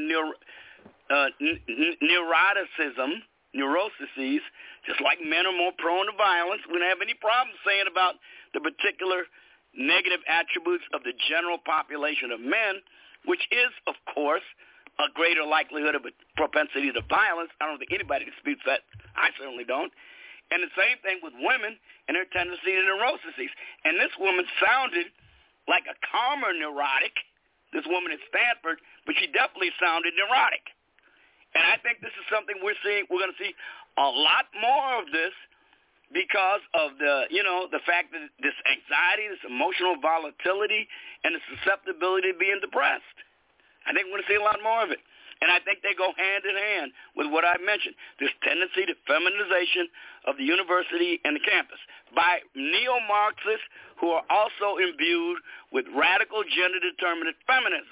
neuroses, just like men are more prone to violence. We don't have any problem saying about the particular negative attributes of the general population of men, which is, of course, a greater likelihood of a propensity to violence. I don't think anybody disputes that. I certainly don't. And the same thing with women and their tendency to neuroses. And this woman sounded like a calmer neurotic, this woman at Stanford, but she definitely sounded neurotic. And I think this is something we're going to see a lot more of this because of the fact that this anxiety, this emotional volatility, and the susceptibility to being depressed. I think we're going to see a lot more of it. And I think they go hand in hand with what I mentioned, this tendency to feminization of the university and the campus by neo-Marxists who are also imbued with radical gender-determinate feminism.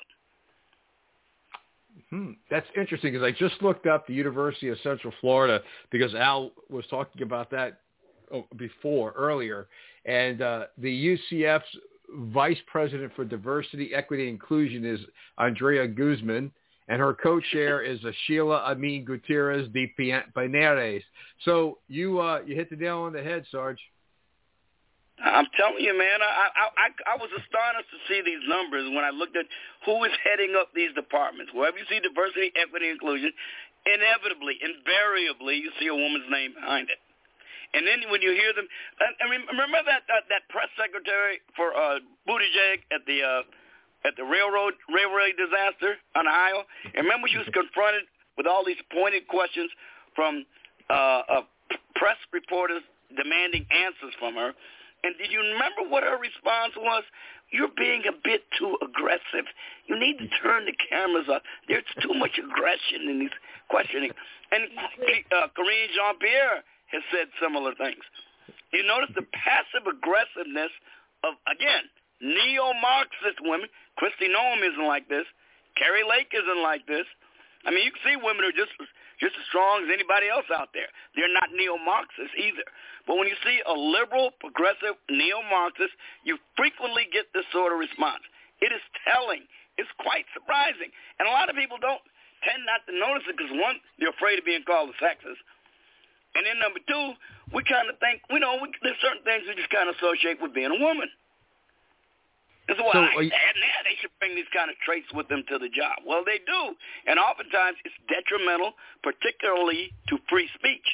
That's interesting because I just looked up the University of Central Florida because Al was talking about that earlier. And the UCF's Vice President for Diversity, Equity, and Inclusion is Andrea Guzman, and her co-chair is Sheila Amin Gutierrez de Pineres. So you hit the nail on the head, Sarge. I'm telling you, man, I was astonished to see these numbers when I looked at who is heading up these departments. Wherever you see diversity, equity, inclusion, inevitably, invariably, you see a woman's name behind it. And then when you hear them, and remember that press secretary for Buttigieg at the railway disaster on Ohio? And remember she was confronted with all these pointed questions from press reporters demanding answers from her. And did you remember what her response was? You're being a bit too aggressive. You need to turn the cameras up. There's too much aggression in these questioning. And Karine Jean-Pierre has said similar things. You notice the passive aggressiveness of, again, neo-Marxist women. Kristi Noem isn't like this. Carrie Lake isn't like this. I mean, you can see women who are just as strong as anybody else out there. They're not neo-Marxists either. But when you see a liberal, progressive, neo-Marxist, you frequently get this sort of response. It is telling. It's quite surprising. And a lot of people tend not to notice it because, one, they're afraid of being called a sexist. And then number two, we kind of think, there's certain things we just kind of associate with being a woman. That's why they should bring these kind of traits with them to the job. Well, they do. And oftentimes it's detrimental, particularly to free speech.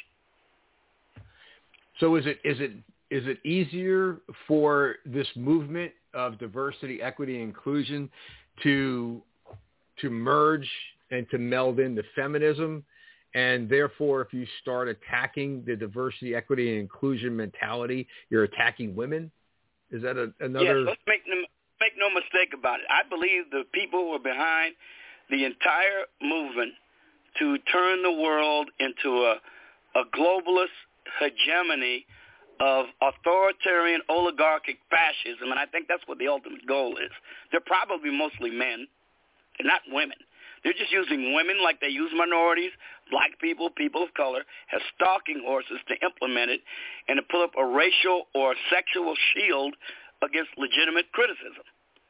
So is it easier for this movement of diversity, equity, and inclusion to merge and to meld into feminism? And therefore, if you start attacking the diversity, equity, and inclusion mentality, you're attacking women? Is that another? Yes, let's make no mistake about it. I believe the people who are behind the entire movement to turn the world into a globalist hegemony of authoritarian oligarchic fascism, and I think that's what the ultimate goal is. They're probably mostly men. They're not women. They're just using women like they use minorities, black people, people of color, as stalking horses to implement it and to put up a racial or sexual shield against legitimate criticism.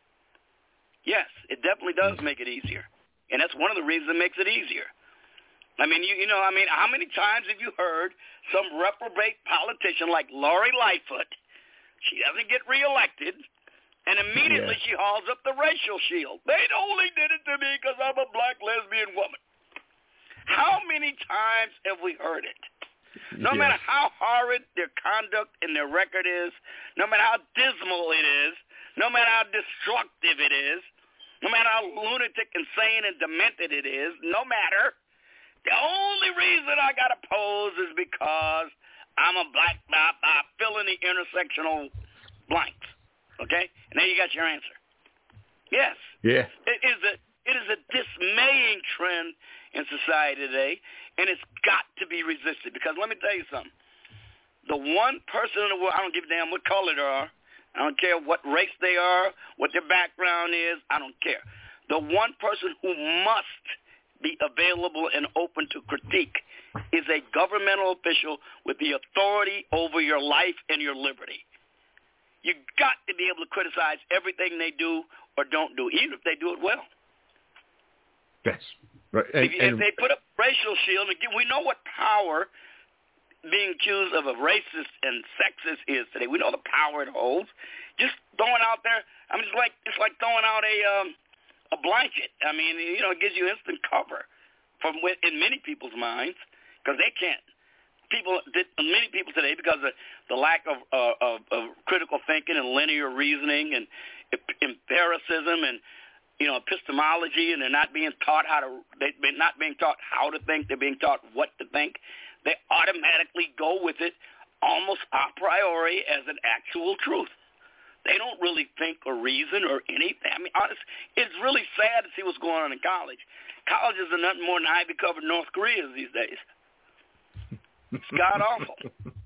Yes, it definitely does make it easier, and that's one of the reasons it makes it easier. I mean, how many times have you heard some reprobate politician like Lori Lightfoot? She doesn't get reelected, and immediately she hauls up the racial shield. They only did it to me because I'm a black lesbian woman. How many times have we heard it? No matter how horrid their conduct and their record is, no matter how dismal it is, no matter how destructive it is, no matter how lunatic, insane, and demented it is, no matter, the only reason I got to pose is because I'm a black, I fill in the intersectional blanks. Okay? And there you got your answer. Yes. Yeah. It is a dismaying trend in society today, and it's got to be resisted. Because let me tell you something. The one person in the world, I don't give a damn what color they are. I don't care what race they are, what their background is. I don't care. The one person who must be available and open to critique is a governmental official with the authority over your life and your liberty. You got to be able to criticize everything they do or don't do, even if they do it well. Yes. Right. If they put up racial shield, we know what power being accused of a racist and sexist is today. We know the power it holds. Just throwing out there, I mean, it's like throwing out a blanket. I mean, it gives you instant cover in many people's minds because they can't. Many people today, because of the lack of critical thinking and linear reasoning and empiricism and epistemology, and they're not being taught how to think. They're being taught what to think. They automatically go with it almost a priori as an actual truth. They don't really think or reason or anything. I mean, honestly, it's really sad to see what's going on in college. Colleges are nothing more than ivy-covered North Koreas these days. It's god-awful.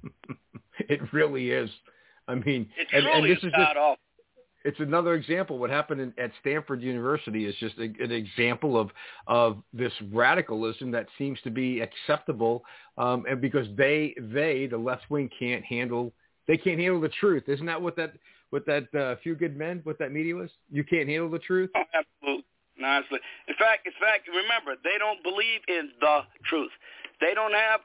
It really is. I mean, and this is god-awful. It's another example. What happened at Stanford University is just an example of this radicalism that seems to be acceptable, and because the left wing can't handle the truth. Isn't that what that Few Good Men, what that media was? You can't handle the truth? Oh, absolutely. Honestly. In fact, remember, they don't believe in the truth. They don't have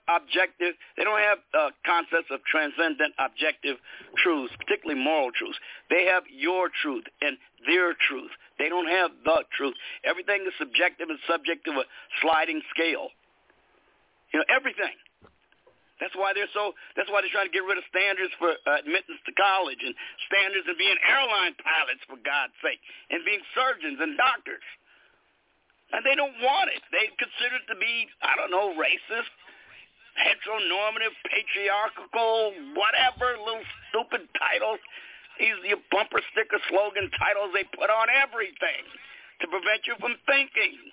concepts of transcendent objective truths, particularly moral truths. They have your truth and their truth. They don't have the truth. Everything is subjective and subject to a sliding scale. Everything. That's why they're trying to get rid of standards for admittance to college and standards of being airline pilots, for God's sake, and being surgeons and doctors. And they don't want it. They consider it to be, I don't know, racist, heteronormative, patriarchal, whatever, little stupid titles. These bumper sticker slogan titles they put on everything to prevent you from thinking.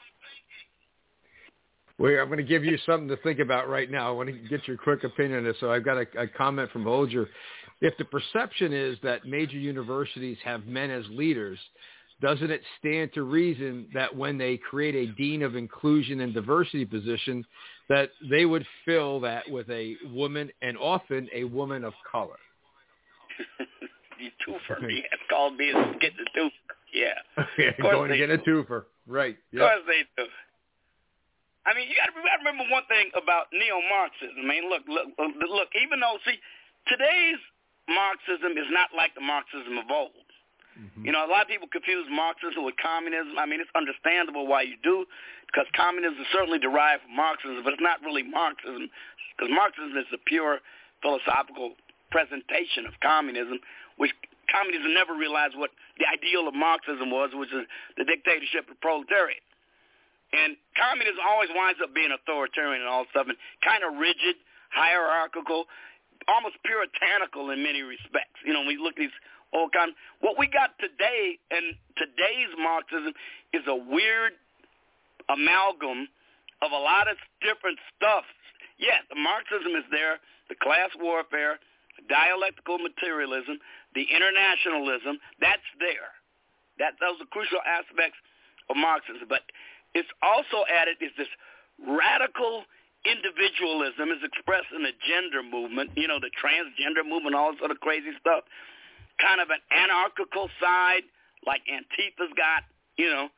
Well, I'm going to give you something to think about right now. I want to get your quick opinion on this. So I've got a comment from Bolger. If the perception is that major universities have men as leaders, doesn't it stand to reason that when they create a dean of inclusion and diversity position, that they would fill that with a woman, and often a woman of color? You twofer. He has called me and get the twofer. Yeah. Going to get a twofer. Right. Yep. Of course they do. I mean, you got to remember one thing about neo-Marxism. I mean, look. Even though, today's Marxism is not like the Marxism of old. Mm-hmm. You know, a lot of people confuse Marxism with communism. I mean, it's understandable why you do, because communism is certainly derived from Marxism, but it's not really Marxism, because Marxism is the pure philosophical presentation of communism, which communism never realized what the ideal of Marxism was, which is the dictatorship of the proletariat. And communism always winds up being authoritarian and all stuff, and kind of rigid, hierarchical, almost puritanical in many respects. You know, when you look at these old what we got today, and today's Marxism, is a weird amalgam of a lot of different stuff. Yeah, the Marxism is there, the class warfare, dialectical materialism, the internationalism, that's there. Those are crucial aspects of Marxism. But it's also added is this radical individualism is expressed in the gender movement, you know, the transgender movement, all this sort of crazy stuff. Kind of an anarchical side, like Antifa's got, you know.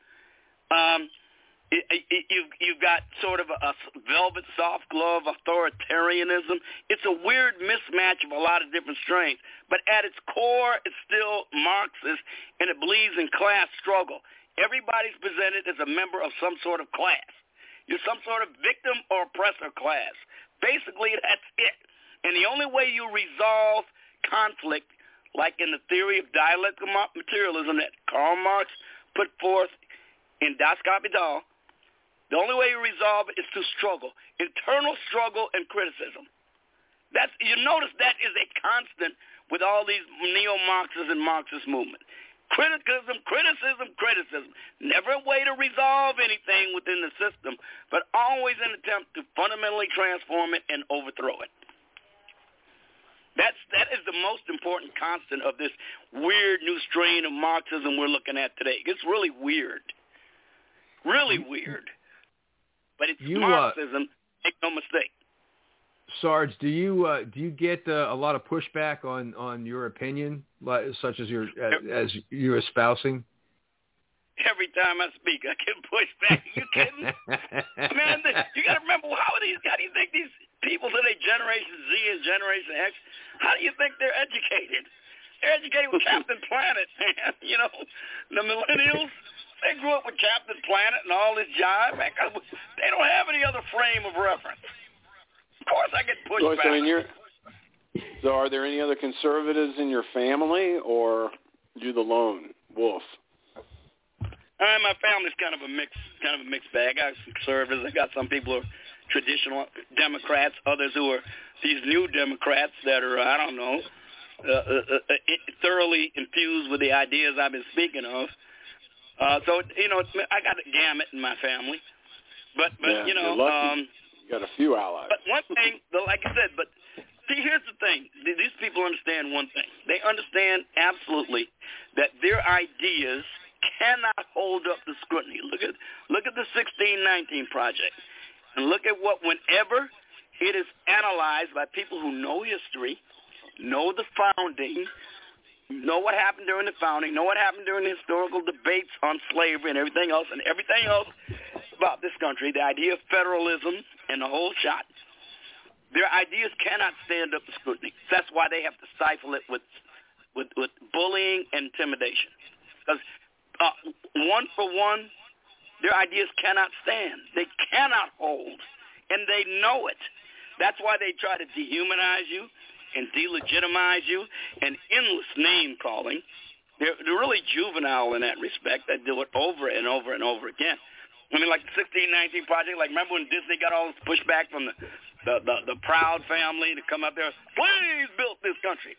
You've got sort of a velvet soft glove authoritarianism. It's a weird mismatch of a lot of different strains. But at its core, it's still Marxist, and it believes in class struggle. Everybody's presented as a member of some sort of class. You're some sort of victim or oppressor class. Basically, that's it. And the only way you resolve conflict, like in the theory of dialectical materialism that Karl Marx put forth in Das Kapital, the only way you resolve it is through struggle, internal struggle and criticism. You notice that is a constant with all these neo-Marxist and Marxist movements. Criticism. Never a way to resolve anything within the system, but always an attempt to fundamentally transform it and overthrow it. That is the most important constant of this weird new strain of Marxism we're looking at today. It's really weird. Really weird. But it's Marxism, make no mistake. Sarge, do you get a lot of pushback on your opinion, such as you're espousing? Every time I speak, I get pushback. Are you kidding? Man, you got to remember, how do you think these people today, Generation Z and Generation X, how do you think they're educated? They're educated with Captain Planet, man. You know, the millennials, they grew up with Captain Planet and all this jive. Man, they don't have any other frame of reference. Of course I get pushed back. So are there any other conservatives in your family, or you the lone wolf? My family's kind of a mixed bag. I got some conservatives. I got some people who are traditional Democrats, others who are these new Democrats that are, I don't know, thoroughly infused with the ideas I've been speaking of. So, you know, I got a gamut in my family. But yeah, you know, you got a few allies. But one thing, like I said, see, here's the thing. These people understand one thing. They understand absolutely that their ideas cannot hold up to scrutiny. Look at the 1619 Project, and look at whenever it is analyzed by people who know history, know the founding, know what happened during the founding, know what happened during the historical debates on slavery and everything else about this country, the idea of federalism and the whole shot. Their ideas cannot stand up to scrutiny. That's why they have to stifle it with bullying and intimidation. Because one for one, their ideas cannot stand. They cannot hold, and they know it. That's why they try to dehumanize you and delegitimize you and endless name-calling. They're really juvenile in that respect. They do it over and over and over again. I mean, like the 1619 Project, like remember when Disney got all this pushback from the Proud family to come up there, please build this country.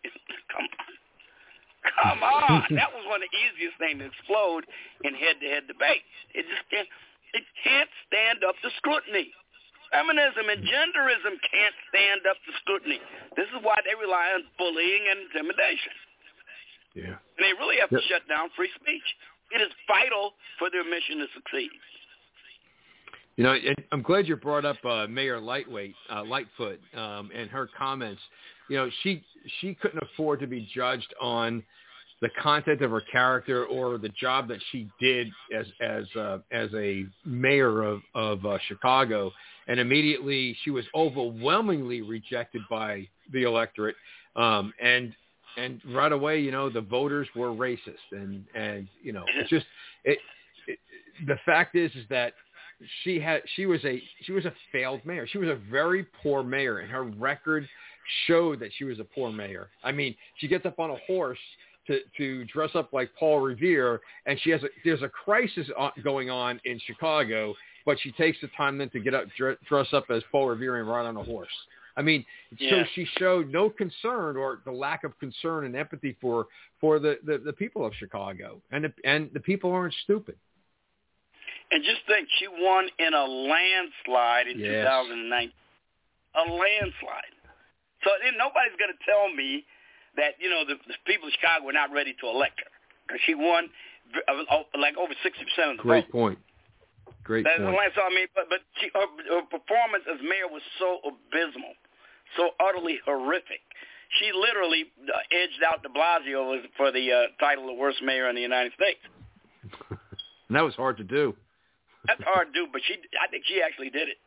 Come on. That was one of the easiest things to explode in head-to-head debate. It can't stand up to scrutiny. Feminism and genderism can't stand up to scrutiny. This is why they rely on bullying and intimidation. Yeah. And they really have to shut down free speech. It is vital for their mission to succeed. You know, I'm glad you brought up Mayor Lightfoot and her comments. You know, she couldn't afford to be judged on the content of her character or the job that she did as a mayor of Chicago. And immediately she was overwhelmingly rejected by the electorate. And right away, you know, the voters were racist. And you know, it's just the fact is that she was a failed mayor. She was a very poor mayor, and her record showed that she was a poor mayor. I mean, she gets up on a horse to dress up like Paul Revere, and there's a crisis going on in Chicago, but she takes the time then to get up, dress up as Paul Revere and ride on a horse. I mean, so she showed no concern or the lack of concern and empathy for the people of Chicago, and the people aren't stupid. And just think, she won in a landslide in 2009. A landslide. So nobody's going to tell me that, you know, the people of Chicago were not ready to elect her, because she won like over 60% of the vote. Great point. So I mean, but her performance as mayor was so abysmal, so utterly horrific. She literally edged out de Blasio for the title of worst mayor in the United States. And that was hard to do. That's hard to do, but I think she actually did it.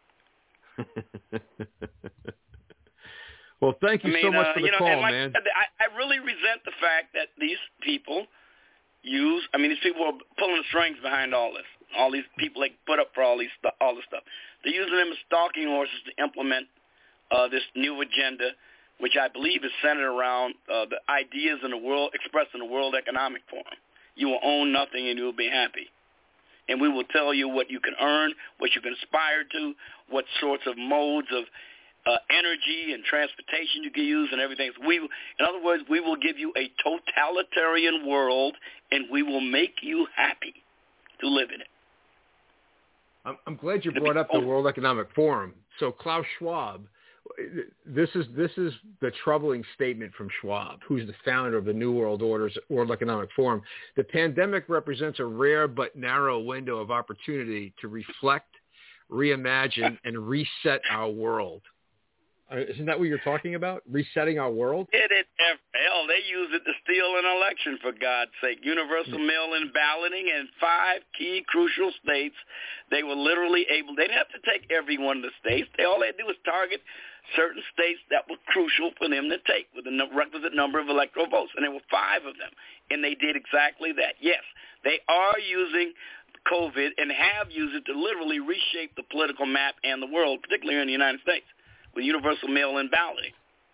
Well, thank you so much for the call, man. I really resent the fact that these people these people are pulling the strings behind all this. All these people they put up for all this stuff. They're using them as stalking horses to implement this new agenda, which I believe is centered around the ideas in the world expressed in the World Economic Forum. You will own nothing and you will be happy. And we will tell you what you can earn, what you can aspire to, what sorts of modes of energy and transportation you can use and everything. In other words, we will give you a totalitarian world, and we will make you happy to live in it. I'm glad you brought up the World Economic Forum. So Klaus Schwab, this is the troubling statement from Schwab, who's the founder of the New World Order's World Economic Forum. The pandemic represents a rare but narrow window of opportunity to reflect, reimagine, and reset our world. Isn't that what you're talking about? Resetting our world? Hell, they use it to steal an election, for God's sake. Universal mail-in balloting in 5 key crucial states. They were literally they didn't have to take every one of the states. All they had to do was target certain states that were crucial for them to take with the requisite number of electoral votes. And there were 5 of them. And they did exactly that. Yes, they are using COVID and have used it to literally reshape the political map and the world, particularly in the United States, with universal mail-in balloting.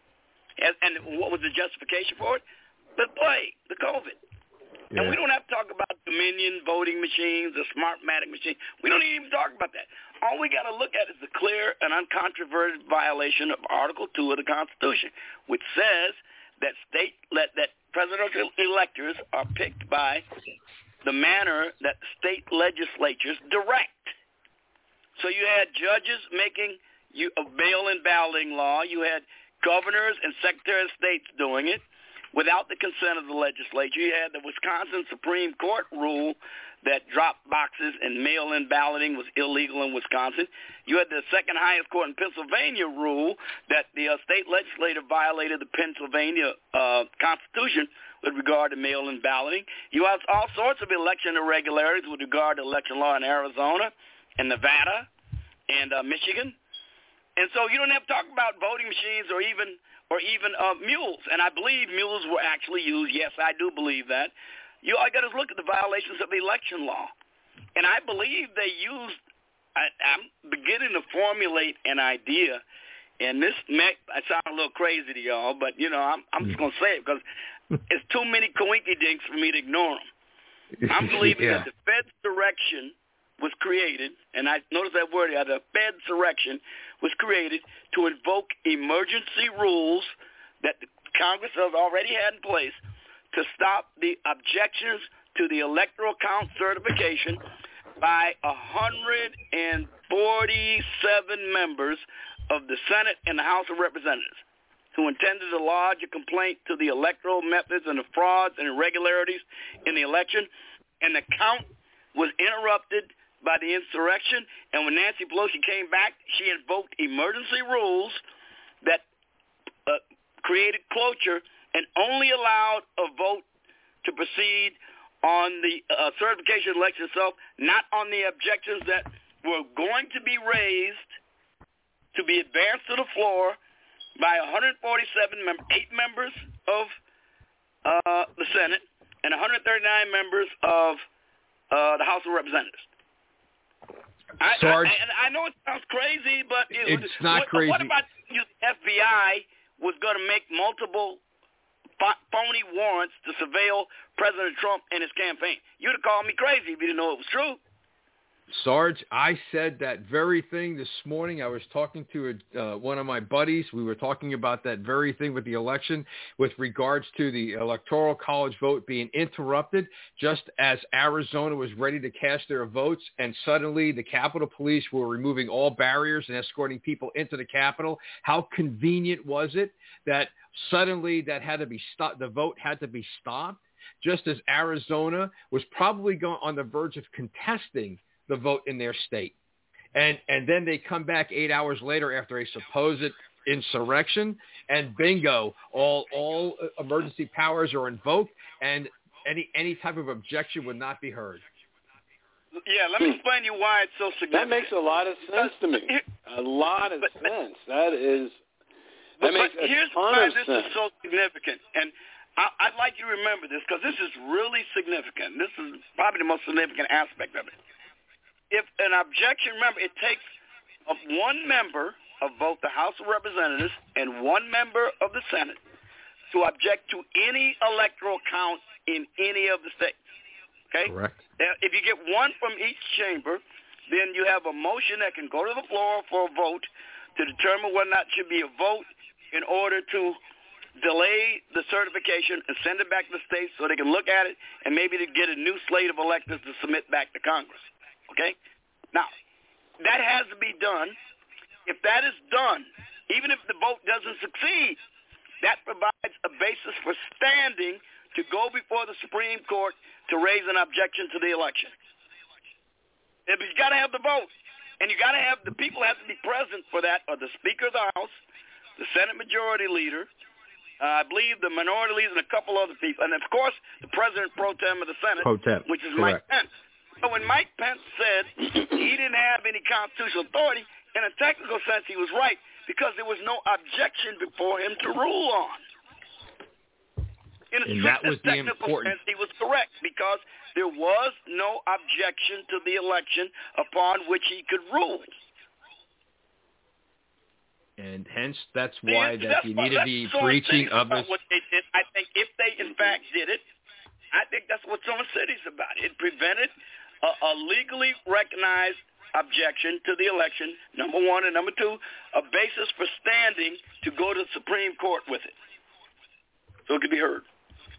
And what was the justification for it? The plague, the COVID. Yeah. And we don't have to talk about Dominion voting machines, the Smartmatic machine. We don't even talk about that. All we got to look at is the clear and uncontroverted violation of Article 2 of the Constitution, which says that that presidential electors are picked by the manner that state legislatures direct. So you had judges making a mail-in balloting law. You had governors and secretaries of states doing it without the consent of the legislature. You had the Wisconsin Supreme Court rule that drop boxes and mail-in balloting was illegal in Wisconsin. You had the second highest court in Pennsylvania rule that the state legislature violated the Pennsylvania Constitution with regard to mail-in balloting. You have all sorts of election irregularities with regard to election law in Arizona and Nevada and Michigan. And so you don't have to talk about voting machines or even mules. And I believe mules were actually used. Yes, I do believe that. All you got to look at the violations of the election law. And I believe they used – I'm beginning to formulate an idea and this I sound a little crazy to y'all, but, I'm just going to say it because it's too many coinky-dinks for me to ignore them. I'm believing that the Fed's direction was created, and I noticed that word, the Fed's direction was created to invoke emergency rules that the Congress has already had in place to stop the objections to the electoral count certification by 147 members of the Senate and the House of Representatives who intended to lodge a complaint to the electoral methods and the frauds and irregularities in the election. And the count was interrupted by the insurrection. And when Nancy Pelosi came back, she invoked emergency rules that created cloture and only allowed a vote to proceed on the certification election itself, not on the objections that were going to be raised to be advanced to the floor by 147 members, 8 members of the Senate and 139 members of the House of Representatives. Sarge, I know it sounds crazy, but it's not crazy. What about the FBI was going to make multiple phony warrants to surveil President Trump and his campaign? You'd have called me crazy if you didn't know it was true. Sarge, I said that very thing this morning. I was talking to one of my buddies. We were talking about that very thing with the election with regards to the Electoral College vote being interrupted just as Arizona was ready to cast their votes, and suddenly the Capitol Police were removing all barriers and escorting people into the Capitol. How convenient was it that suddenly that had to be stopped? The vote had to be stopped just as Arizona was probably going on the verge of contesting the vote in their state. And then they come back 8 hours later after a supposed insurrection, and bingo, all emergency powers are invoked, and any type of objection would not be heard. Yeah, let me explain to you why it's so significant. That makes a lot of sense to me. A lot of sense. That makes a here's ton why of this sense. is so significant. And I'd like you to remember this because this is really significant. This is probably the most significant aspect of it. If an objection, remember, it takes one member of both the House of Representatives and one member of the Senate to object to any electoral count in any of the states. Okay? Correct. Now, if you get one from each chamber, then you have a motion that can go to the floor for a vote to determine whether or not it should be a vote in order to delay the certification and send it back to the states so they can look at it and maybe to get a new slate of electors to submit back to Congress. Okay? Now, that has to be done. If that is done, even if the vote doesn't succeed, that provides a basis for standing to go before the Supreme Court to raise an objection to the election. But you got to have the vote, and you got to have the people have to be present for that, or the Speaker of the House, the Senate Majority Leader, I believe the Minority Leader, and a couple other people, and of course the President Pro Tem of the Senate, which is Correct. Mike Pence. So when Mike Pence said he didn't have any constitutional authority, in a technical sense he was right because there was no objection before him to rule on. In a strict technical sense, he was correct because there was no objection to the election upon which he could rule. And hence, that's why that you needed the breaching of this. What they did. I think if they in fact did it, I think that's what Summer City's about. It prevented a legally recognized objection to the election, number one, and number two, a basis for standing to go to the Supreme Court with it, so it could be heard.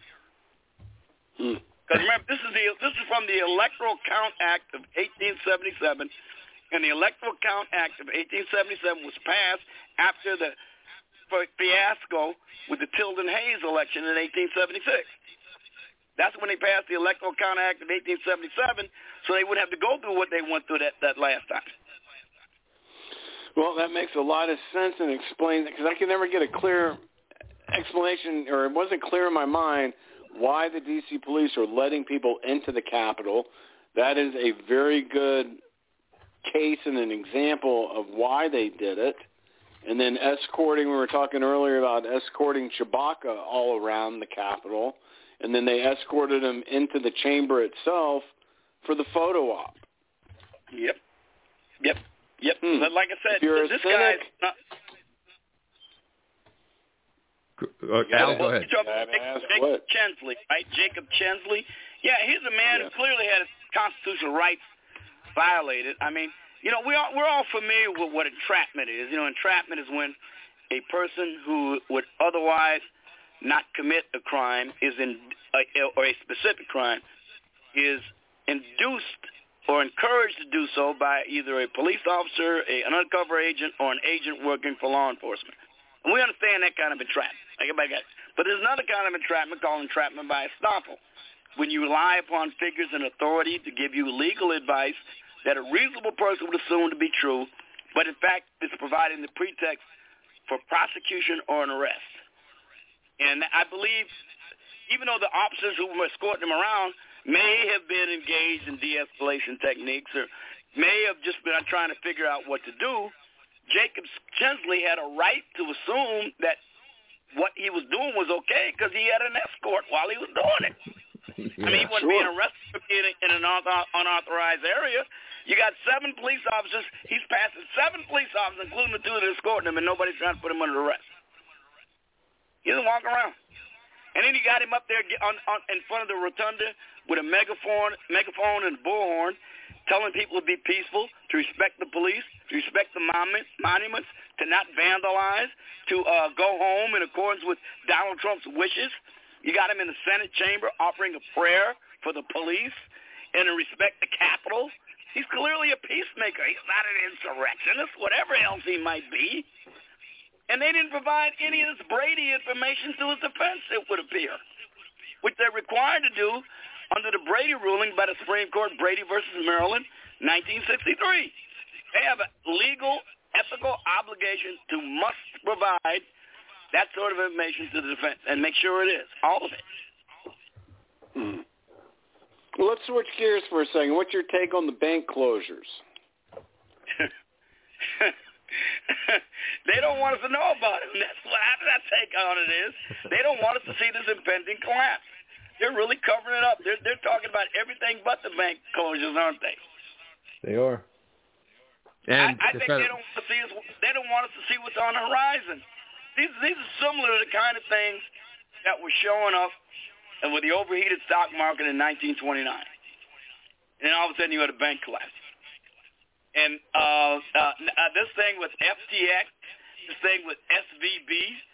Because remember, this is from the Electoral Count Act of 1877, and the Electoral Count Act of 1877 was passed after the fiasco with the Tilden Hayes election in 1876. That's when they passed the Electoral Count Act of 1877, so they would have to go through what they went through that last time. Well, that makes a lot of sense and explains it, because I could never get a clear explanation, or it wasn't clear in my mind why the D.C. police are letting people into the Capitol. That is a very good case and an example of why they did it. And then escorting, we were talking earlier about escorting Chewbacca all around the Capitol. And then they escorted him into the chamber itself for the photo op. Yep. But like I said, if you're this a cynic, guy's not. Al, go ahead. Jacob Chensley, right? Jacob Chensley. Yeah, he's a man who clearly had his constitutional rights violated. I mean, we're all familiar with what entrapment is. Entrapment is when a person who would otherwise not commit a crime or a specific crime is induced or encouraged to do so by either a police officer, an undercover agent, or an agent working for law enforcement. And we understand that kind of entrapment. But there's another kind of entrapment called entrapment by estoppel, when you rely upon figures in authority to give you legal advice that a reasonable person would assume to be true, but in fact it's providing the pretext for prosecution or an arrest. And I believe, even though the officers who were escorting him around may have been engaged in de-escalation techniques or may have just been trying to figure out what to do, Jacob Chensley had a right to assume that what he was doing was okay because he had an escort while he was doing it. I mean, he wasn't being arrested for being in an unauthorized area. You got 7 police officers. He's passing 7 police officers, including the 2 that are escorting him, and nobody's trying to put him under arrest. He doesn't walk around. And then you got him up there in front of the rotunda with a megaphone and a bullhorn, telling people to be peaceful, to respect the police, to respect the monuments, to not vandalize, to go home in accordance with Donald Trump's wishes. You got him in the Senate chamber offering a prayer for the police and to respect the Capitol. He's clearly a peacemaker. He's not an insurrectionist, whatever else he might be. And they didn't provide any of this Brady information to his defense, it would appear, which they're required to do under the Brady ruling by the Supreme Court, Brady versus Maryland, 1963. They have a legal, ethical obligation to must provide that sort of information to the defense and make sure it is, all of it. Well, let's switch gears for a second. What's your take on the bank closures? They don't want us to know about it. That's what that take on it is. They don't want us to see this impending collapse. They're really covering it up. They're talking about everything but the bank closures, aren't they? They are. And I think they don't want to see us. They don't want us to see what's on the horizon. These are similar to the kind of things that were showing up with the overheated stock market in 1929. And then all of a sudden you had a bank collapse. And this thing with FTX, this thing with SVB,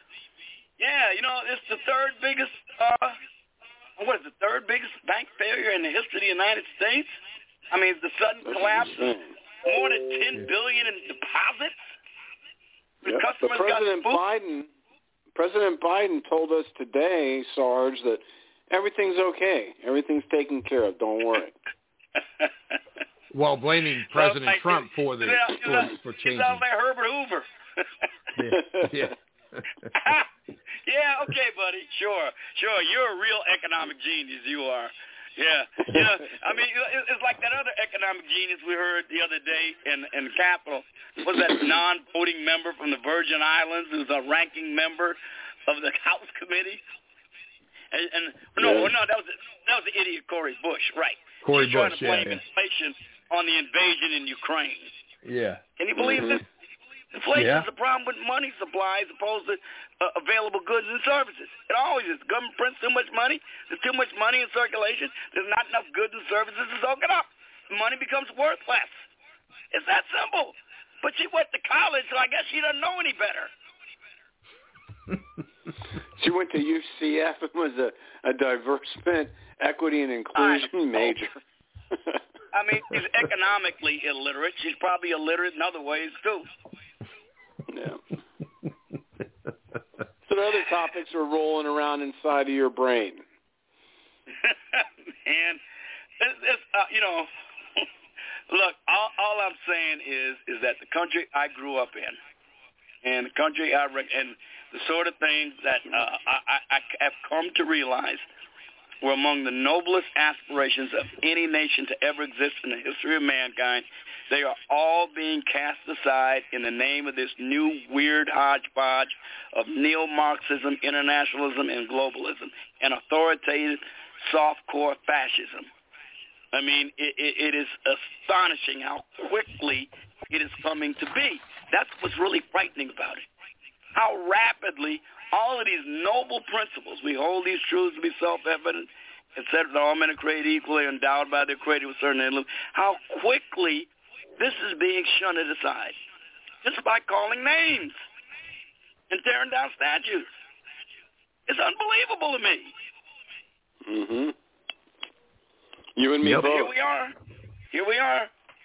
it's the third biggest, the third biggest bank failure in the history of the United States? I mean, the sudden collapse, more than $10 billion in deposits. Yep. But President Biden told us today, Sarge, that everything's okay. Everything's taken care of. Don't worry. While blaming President Trump for changing. It sounds like Herbert Hoover. Yeah. Yeah, okay, buddy. Sure. You're a real economic genius. You are. Yeah. I mean, it's like that other economic genius we heard the other day in the Capitol. Was that non-voting member from the Virgin Islands who's a ranking member of the House Committee? No, that was the idiot Cori Bush, right? Cori Bush, trying to blame inflation on the invasion in Ukraine. Yeah. Can you believe this? Inflation is a problem with money supply as opposed to available goods and services. It always is. The government prints too much money. There's too much money in circulation. There's not enough goods and services to soak it up. The money becomes worth less. It's that simple. But she went to college, so I guess she doesn't know any better. She went to UCF and was a diversity, equity, and inclusion major. I mean, she's economically illiterate. She's probably illiterate in other ways, too. Yeah. So the other topics are rolling around inside of your brain. Man, look, all I'm saying is that the country I grew up in and the country and the sort of things that I have come to realize were among the noblest aspirations of any nation to ever exist in the history of mankind. They are all being cast aside in the name of this new weird hodgepodge of neo-Marxism, internationalism, and globalism, and authoritative soft-core fascism. I mean, it is astonishing how quickly it is coming to be. That's what's really frightening about it. how rapidly all of these noble principles, we hold these truths to be self-evident, etc., that all men are created equally, endowed by their creator with certain limits, how quickly this is being shunted aside just by calling names and tearing down statues. It's unbelievable to me. Mm-hmm. You and me both. Here we are.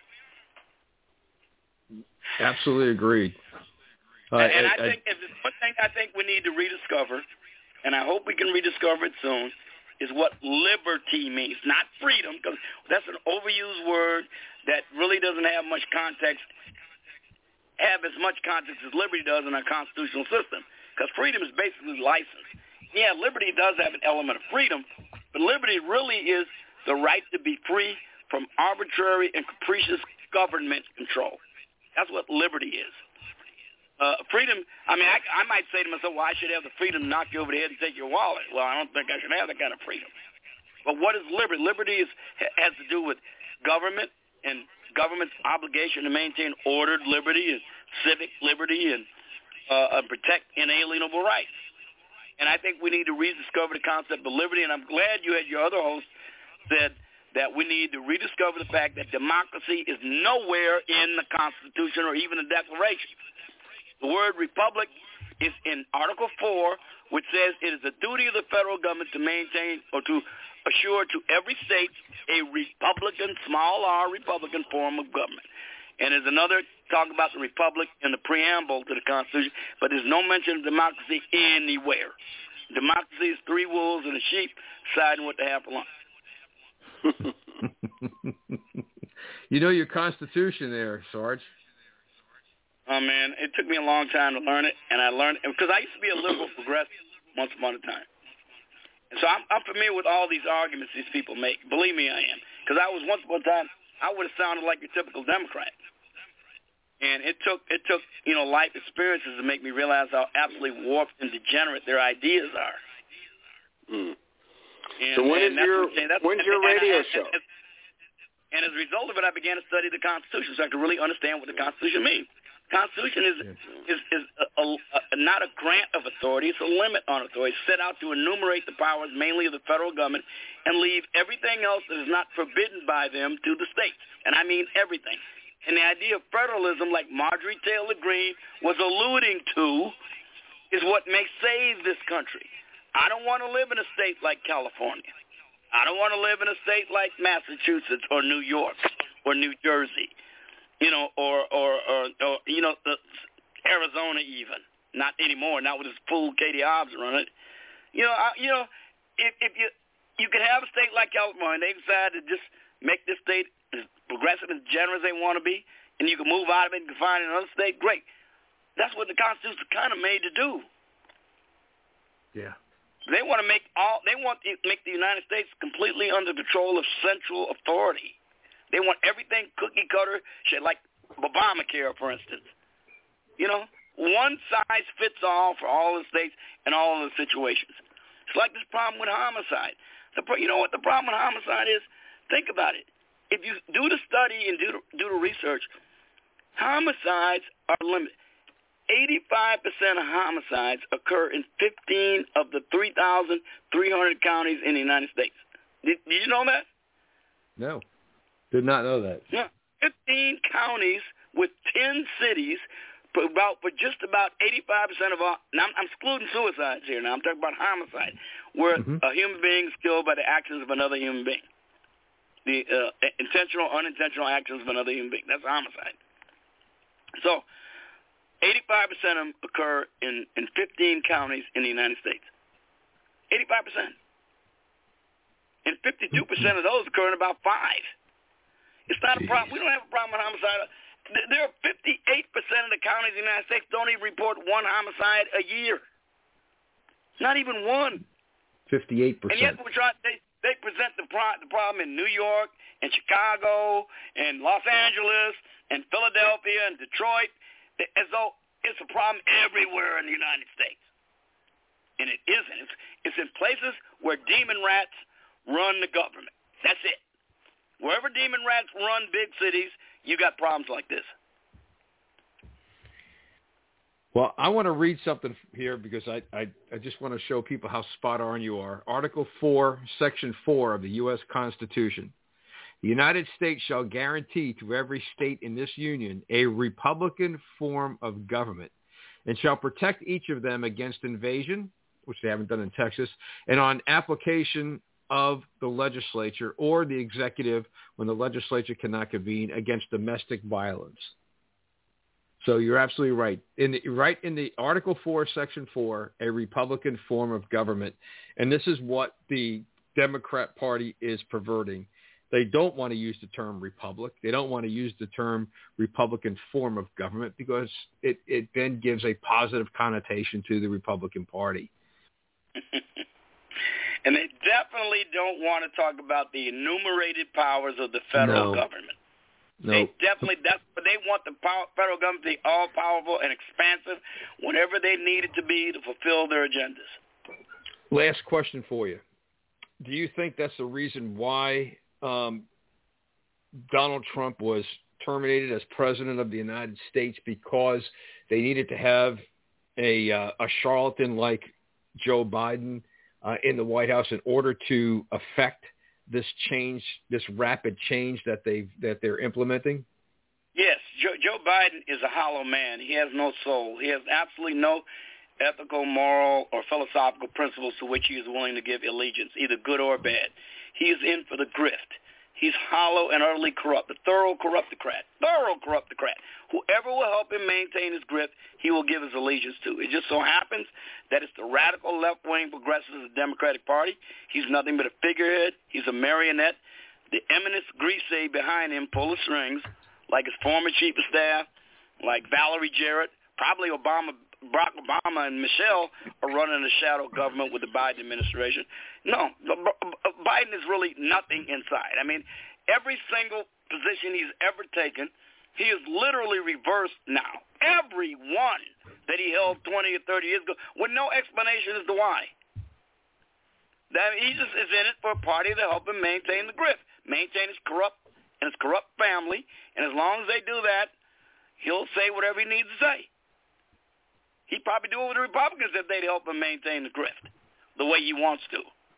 Absolutely agreed. And I think if there's one thing I think we need to rediscover, and I hope we can rediscover it soon, is what liberty means. Not freedom, because that's an overused word that really doesn't have much context, have as much context as liberty does in our constitutional system, because freedom is basically license. Yeah, liberty does have an element of freedom, but liberty really is the right to be free from arbitrary and capricious government control. That's what liberty is. Freedom, I mean, I might say to myself, well, I should have the freedom to knock you over the head and take your wallet. Well, I don't think I should have that kind of freedom. But what is liberty? Liberty has to do with government and government's obligation to maintain ordered liberty and civic liberty and protect inalienable rights. And I think we need to rediscover the concept of liberty, and I'm glad you had your other host said that we need to rediscover the fact that democracy is nowhere in the Constitution or even the Declaration. The word republic is in Article 4, which says it is the duty of the federal government to maintain or to assure to every state a republican, small r, republican form of government. And there's another talk about the republic in the preamble to the Constitution, but there's no mention of democracy anywhere. Democracy is three wolves and a sheep siding with the half a lump. You know your Constitution there, Sarge. Oh, man, it took me a long time to learn it, and I learned it because I used to be a liberal progressive once upon a time. And so I'm familiar with all these arguments these people make. Believe me, I am. Because I was once upon a time, I would have sounded like your typical Democrat. And it took life experiences to make me realize how absolutely warped and degenerate their ideas are. Mm. So when's your radio show? And as a result of it, I began to study the Constitution so I could really understand what the Constitution means. Constitution is not a grant of authority. It's a limit on authority. It's set out to enumerate the powers mainly of the federal government and leave everything else that is not forbidden by them to the states. And I mean everything. And the idea of federalism, like Marjorie Taylor Greene was alluding to, is what may save this country. I don't want to live in a state like California. I don't want to live in a state like Massachusetts or New York or New Jersey. Or Arizona even. Not anymore. Not with this fool Katie Hobbs running it. If you can have a state like California, they decide to just make this state as progressive and generous as they want to be, and you can move out of it and can find another state. Great. That's what the Constitution is kind of made to do. Yeah. They want to make the United States completely under control of central authority. They want everything cookie cutter, shit like Obamacare, for instance. One size fits all for all the states and all of the situations. It's like this problem with homicide. You know what the problem with homicide is? Think about it. If you do the study and do the research, homicides are limited. 85% of homicides occur in 15 of the 3,300 counties in the United States. Did you know that? No. Did not know that. Yeah, 15 counties with 10 cities for just about 85% of all. Now I'm excluding suicides here. Now I'm talking about homicide, where a human being is killed by the actions of another human being, the intentional, unintentional actions of another human being. That's homicide. So 85% of them occur in 15 counties in the United States. 85%. And 52% of those occur in about 5. It's not a problem. We don't have a problem with homicide. There are 58% of the counties in the United States don't even report one homicide a year. Not even one. 58%. And yet they present the problem in New York and Chicago and Los Angeles and Philadelphia and Detroit as though it's a problem everywhere in the United States. And it isn't. It's in places where demon rats run the government. That's it. Wherever demon rats run big cities, you got problems like this. Well, I want to read something here because I just want to show people how spot on you are. Article 4, Section 4 of the U.S. Constitution. The United States shall guarantee to every state in this union a republican form of government and shall protect each of them against invasion, which they haven't done in Texas, and on application of the legislature or the executive when the legislature cannot convene against domestic violence. So you're absolutely right. In the Article 4, Section 4, a republican form of government, and this is what the Democrat Party is perverting. They don't want to use the term republic. They don't want to use the term republican form of government because it then gives a positive connotation to the Republican Party. And they definitely don't want to talk about the enumerated powers of the federal government. No. They definitely, they want the federal government to be all-powerful and expansive whenever they need it to be to fulfill their agendas. Last question for you. Do you think that's the reason why Donald Trump was terminated as president of the United States, because they needed to have a charlatan like Joe Biden in the White House in order to affect this change, this rapid change that they're implementing? Yes, Joe Biden is a hollow man. He has no soul. He has absolutely no ethical, moral, or philosophical principles to which he is willing to give allegiance, either good or bad. He is in for the grift. He's hollow and utterly corrupt, a thorough corruptocrat. Whoever will help him maintain his grip, he will give his allegiance to. It just so happens that it's the radical left-wing progressives of the Democratic Party. He's nothing but a figurehead. He's a marionette. The eminent greasy behind him pull the strings, like his former chief of staff, like Valerie Jarrett, probably Barack Obama and Michelle are running a shadow government with the Biden administration. No, Biden is really nothing inside. I mean, every single position he's ever taken, he is literally reversed now. Every one that he held 20 or 30 years ago with no explanation as to why. That he just is in it for a party to help him maintain the grip, maintain his corrupt family, and as long as they do that, he'll say whatever he needs to say. He'd probably do it with the Republicans if they'd help him maintain the grift the way he wants to.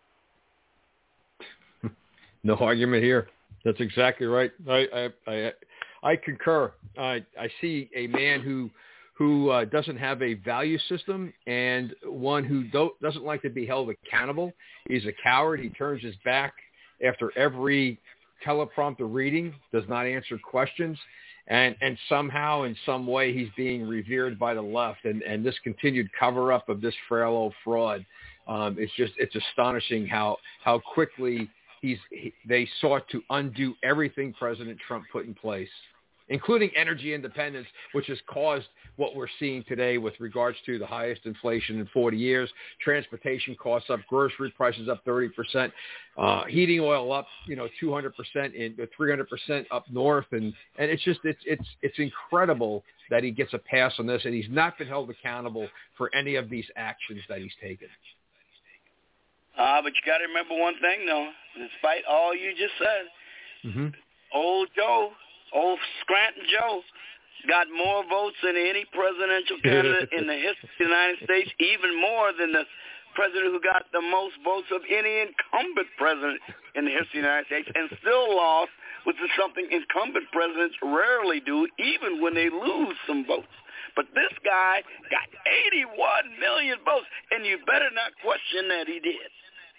No argument here. That's exactly right. I concur. I see a man who doesn't have a value system and one who doesn't like to be held accountable. He's a coward. He turns his back after every teleprompter reading, does not answer questions. And somehow, in some way, he's being revered by the left. And this continued cover-up of this frail old fraud, it's astonishing how quickly they sought to undo everything President Trump put in place, including energy independence, which has caused what we're seeing today with regards to the highest inflation in 40 years, transportation costs up, grocery prices up 30%, heating oil up, 200% and 300% up north. And it's incredible that he gets a pass on this, and he's not been held accountable for any of these actions that he's taken. But you got to remember one thing, though. Despite all you just said, old Scranton Joe got more votes than any presidential candidate in the history of the United States, even more than the president who got the most votes of any incumbent president in the history of the United States, and still lost, which is something incumbent presidents rarely do, even when they lose some votes. But this guy got 81 million votes, and you better not question that he did.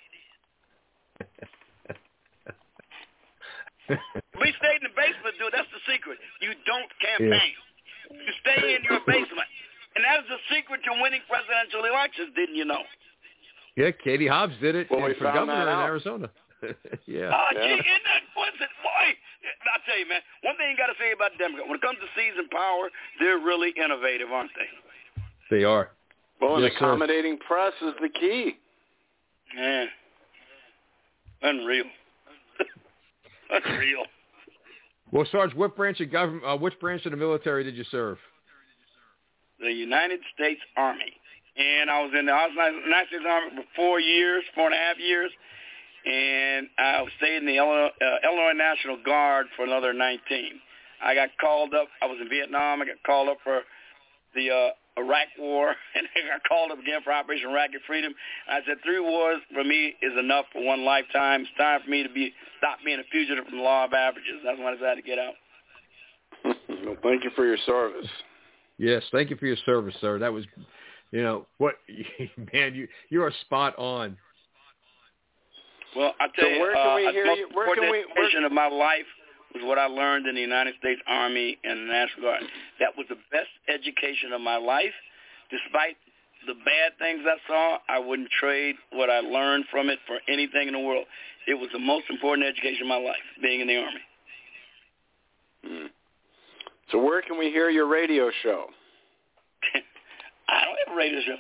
We stayed in the basement, dude. That's the secret. You don't campaign. Yeah. You stay in your basement. And that is the secret to winning presidential elections, didn't you know? Yeah, Katie Hobbs did it for governor in Arizona. Yeah. Gee, isn't that, boy, I'll tell you, man, one thing you got to say about Democrats, when it comes to seizing power, they're really innovative, aren't they? They are. Well, an accommodating press is the key. Yeah. Unreal. Unreal. Well, Sarge, what branch of government, which branch of the military did you serve? The United States Army. And I was in the United States Army for 4.5 years, and I stayed in the Illinois National Guard for another 19. I got called up. I was in Vietnam. I got called up for the Iraq War, and I called up again for Operation Iraqi Freedom. I said 3 wars for me is enough for one lifetime. It's time for me to stop being a fugitive from the law of averages. That's when I decided to get out. Well, thank you for your service. Yes, thank you for your service, sir. That was, what, man, you are spot on. Well, I'll tell you, where can we hear you? Where can we? Education of my life was what I learned in the United States Army and the National Guard. That was the best education of my life. Despite the bad things I saw, I wouldn't trade what I learned from it for anything in the world. It was the most important education of my life, being in the Army. So where can we hear your radio show? I don't have a radio show.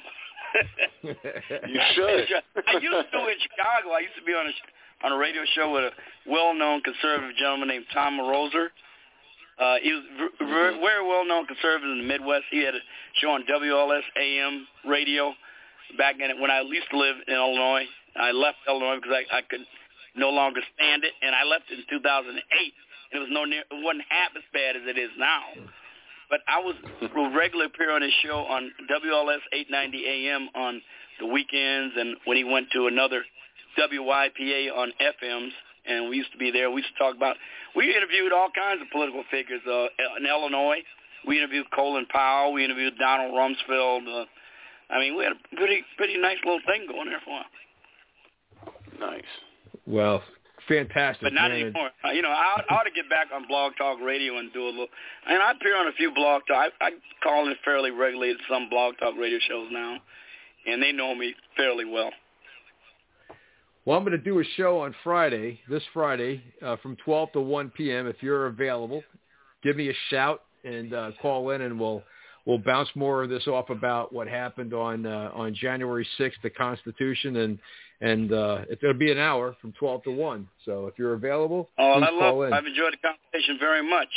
You should. I used to in Chicago. I used to be on a radio show with a well-known conservative gentleman named Tom Morozer. He was very well-known conservative in the Midwest. He had a show on WLS AM radio back when I used to live in Illinois. I left Illinois because I could no longer stand it, and I left in 2008. And it wasn't half as bad as it is now. But I would regularly appear on his show on WLS 890 AM on the weekends, and when he went to another WYPA on FMs, and we used to be there. We used to talk about, we interviewed all kinds of political figures in Illinois. We interviewed Colin Powell. We interviewed Donald Rumsfeld. We had a pretty nice little thing going there for a while. Nice. Well, fantastic. But not anymore. I ought to get back on Blog Talk Radio and do a little. And I appear on a few Blog Talk. I call in fairly regularly at some Blog Talk Radio shows now, and they know me fairly well. Well, I'm going to do a show on this Friday, from 12 to 1 p.m. If you're available, give me a shout and call in, and we'll bounce more of this off about what happened on January 6th, the Constitution, and it'll be an hour from 12 to 1. So if you're available, please call in. I've enjoyed the conversation very much.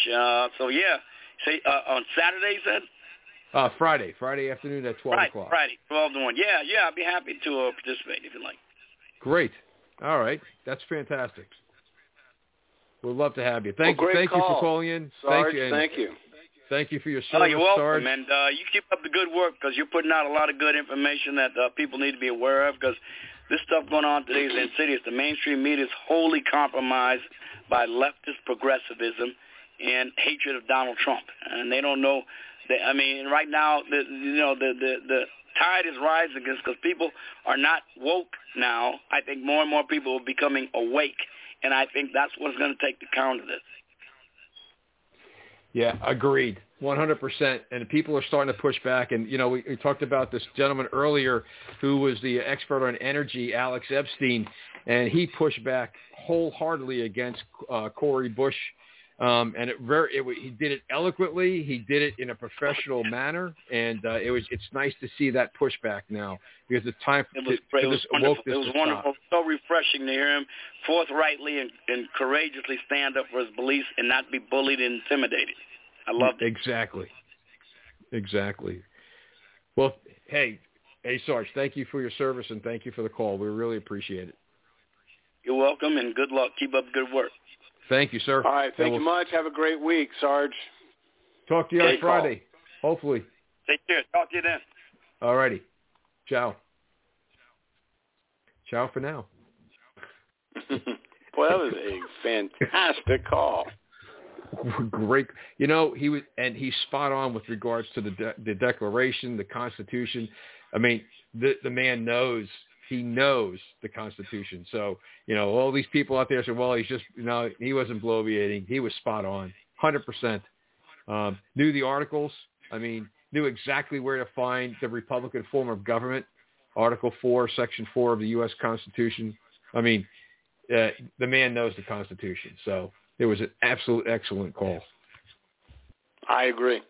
Say on Saturday, you said? Friday afternoon at 12 o'clock. Friday, 12 to 1. Yeah, I'd be happy to participate if you like. Great. All right. That's fantastic. We'd love to have you. Thank you for calling in. Sarge, thank you. Thank you for your service, you're welcome, Sarge. and you keep up the good work because you're putting out a lot of good information that people need to be aware of because this stuff going on today is insidious. The mainstream media is wholly compromised by leftist progressivism and hatred of Donald Trump, and they don't know. Right now, the tide is rising because people are not woke now. I think more and more people are becoming awake, and I think that's what's going to take to counter this. Yeah, agreed, 100%. And people are starting to push back. And, we talked about this gentleman earlier who was the expert on energy, Alex Epstein, and he pushed back wholeheartedly against Cori Bush. And he did it eloquently. He did it in a professional manner, and it's nice to see that pushback now because it's time it was wonderful. It was wonderful, so refreshing to hear him forthrightly and courageously stand up for his beliefs and not be bullied and intimidated. I loved it. Exactly. Well, hey, Sarge, thank you for your service and thank you for the call. We really appreciate it. You're welcome, and good luck. Keep up the good work. Thank you, sir. All right. Thank you much. Have a great week, Sarge. Talk to you on Friday, hopefully. Take care. Talk to you then. All righty. Ciao. Ciao for now. Boy, that was a fantastic call. Great. He's spot on with regards to the Declaration, the Constitution. The man knows. He knows the Constitution. So, all these people out there say, well, he wasn't bloviating. He was spot on, 100%. Knew the articles. Knew exactly where to find the Republican form of government, Article 4, Section 4 of the U.S. Constitution. The man knows the Constitution. So it was an absolute excellent call. I agree.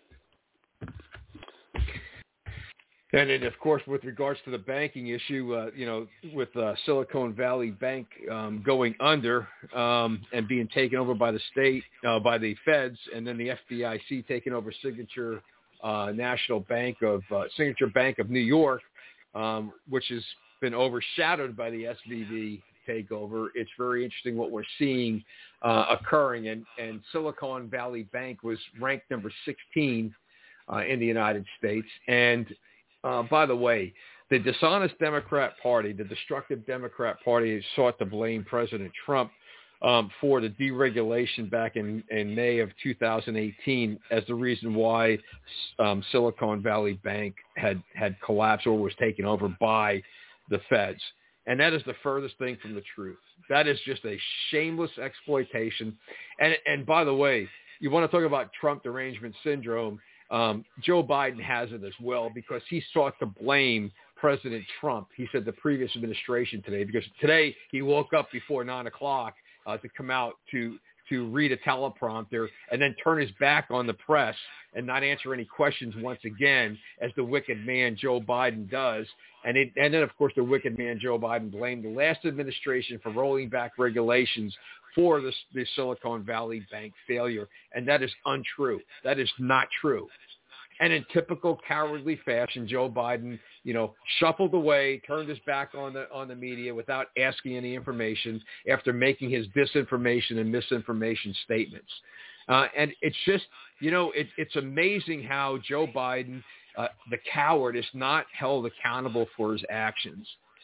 And then, of course, with regards to the banking issue, with Silicon Valley Bank going under and being taken over by the state, by the feds, and then the FDIC taking over Signature Bank of New York, which has been overshadowed by the SVB takeover. It's very interesting what we're seeing occurring. And Silicon Valley Bank was ranked number 16 in the United States. And by the way, the dishonest Democrat Party, the destructive Democrat Party, sought to blame President Trump for the deregulation back in May of 2018 as the reason why Silicon Valley Bank had collapsed or was taken over by the feds. And that is the furthest thing from the truth. That is just a shameless exploitation. And by the way, you want to talk about Trump derangement syndrome, Joe Biden has it as well because he sought to blame President Trump. He said the previous administration today, because today he woke up before 9 o'clock to come out to read a teleprompter and then turn his back on the press and not answer any questions once again, as the wicked man Joe Biden does. And then, of course, the wicked man Joe Biden blamed the last administration for rolling back regulations for the Silicon Valley Bank failure. And that is untrue. That is not true. And in typical cowardly fashion, Joe Biden, shuffled away, turned his back on the media without asking any information after making his disinformation and misinformation statements. And it's just, it's amazing how Joe Biden, the coward, is not held accountable for his actions.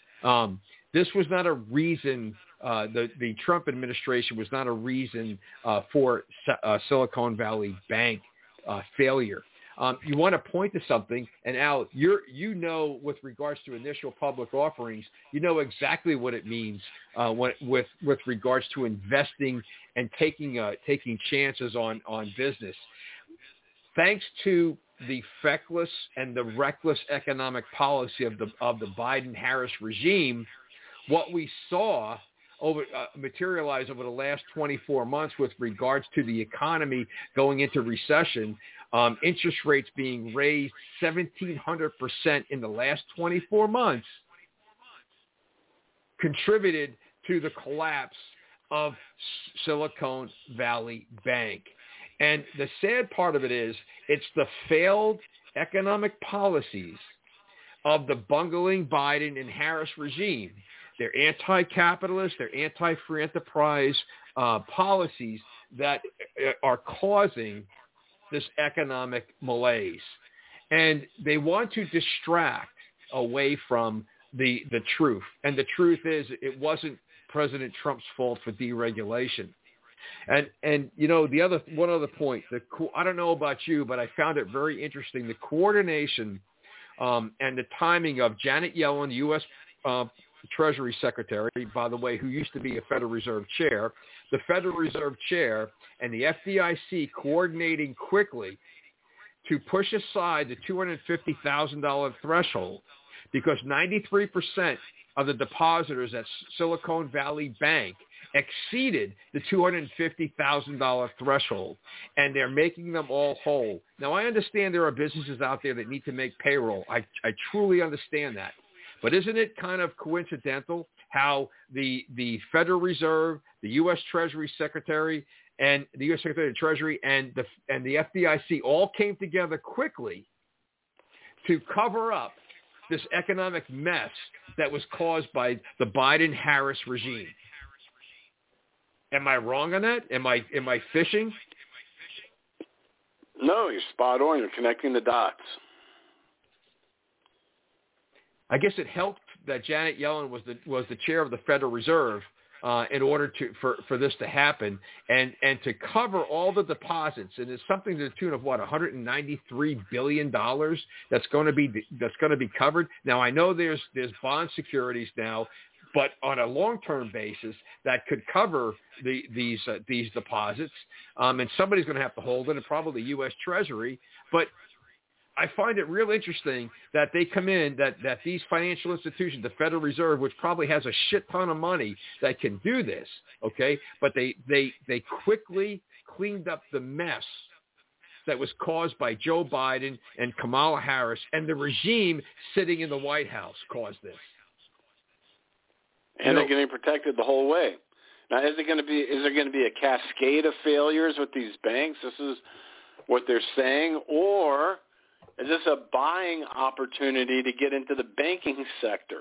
This was not a reason. The Trump administration was not a reason for Silicon Valley Bank failure. You want to point to something, and Al, with regards to initial public offerings, you know exactly what it means with regards to investing and taking chances on business. Thanks to the feckless and the reckless economic policy of the Biden-Harris regime, what we saw materialize over the last 24 months with regards to the economy going into recession, interest rates being raised 1,700% in the last 24 months, contributed to the collapse of Silicon Valley Bank. And the sad part of it is it's the failed economic policies of the bungling Biden and Harris regime. They're anti-capitalist, they're anti-free enterprise policies that are causing this economic malaise. And they want to distract away from the truth. And the truth is it wasn't President Trump's fault for deregulation. And one other point, I don't know about you, but I found it very interesting, the coordination and the timing of Janet Yellen, the U.S. Treasury Secretary, by the way, who used to be a Federal Reserve Chair, the Federal Reserve Chair and the FDIC coordinating quickly to push aside the $250,000 threshold, because 93% of the depositors at Silicon Valley Bank exceeded the $250,000 threshold, and they're making them all whole. Now, I understand there are businesses out there that need to make payroll. I truly understand that. But isn't it kind of coincidental how the Federal Reserve, the U.S. Treasury Secretary, and the U.S. Secretary of Treasury and the FDIC all came together quickly to cover up this economic mess that was caused by the Biden-Harris regime? Am I wrong on that? Am I fishing? No, you're spot on. You're connecting the dots. I guess it helped that Janet Yellen was the chair of the Federal Reserve in order for this to happen and to cover all the deposits. And it's something to the tune of $193 billion that's going to be covered. Now, I know there's bond securities now, but on a long-term basis that could cover these deposits, and somebody's going to have to hold it, and probably the U.S. Treasury. But I find it real interesting that they come in, that these financial institutions, the Federal Reserve, which probably has a shit ton of money that can do this, okay, but they quickly cleaned up the mess that was caused by Joe Biden and Kamala Harris, and the regime sitting in the White House caused this. And they're getting protected the whole way. Now, is there going to be a cascade of failures with these banks? This is what they're saying, or is this a buying opportunity to get into the banking sector?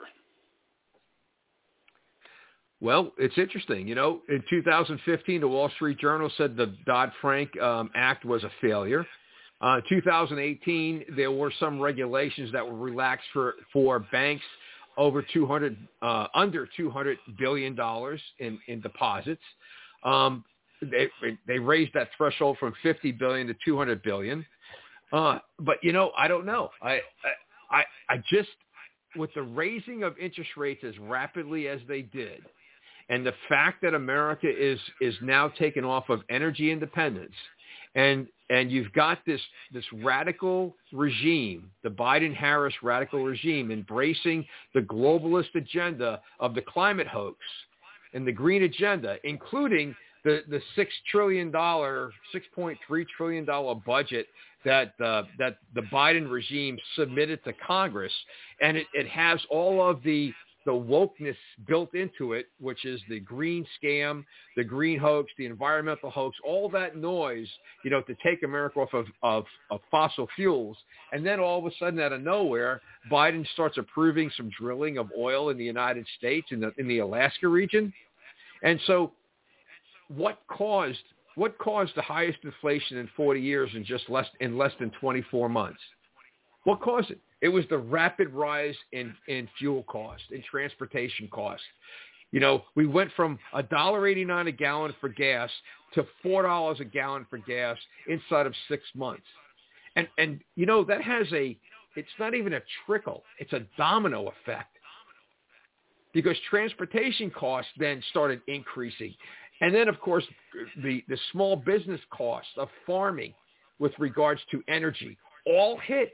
Well, it's interesting. In 2015, the Wall Street Journal said the Dodd-Frank Act was a failure. 2018, there were some regulations that were relaxed for banks over under $200 billion in deposits. They raised that threshold from $50 billion to $200 billion. But I don't know. I just, with the raising of interest rates as rapidly as they did, and the fact that America is now taken off of energy independence, and you've got this radical regime, the Biden-Harris radical regime, embracing the globalist agenda of the climate hoax and the green agenda, including the $6.3 trillion budget that the Biden regime submitted to Congress, and it has all of the wokeness built into it, which is the green scam, the green hoax, the environmental hoax, all that noise, to take America off of fossil fuels. And then all of a sudden, out of nowhere, Biden starts approving some drilling of oil in the United States, in the Alaska region. And so what caused the highest inflation in 40 years in less than 24 months? What caused it? It was the rapid rise in fuel cost, in transportation costs. We went from $1.89 a gallon for gas to $4 a gallon for gas inside of 6 months. And that has it's not even a trickle. It's a domino effect, because transportation costs then started increasing. And then, of course, the small business costs of farming with regards to energy all hit.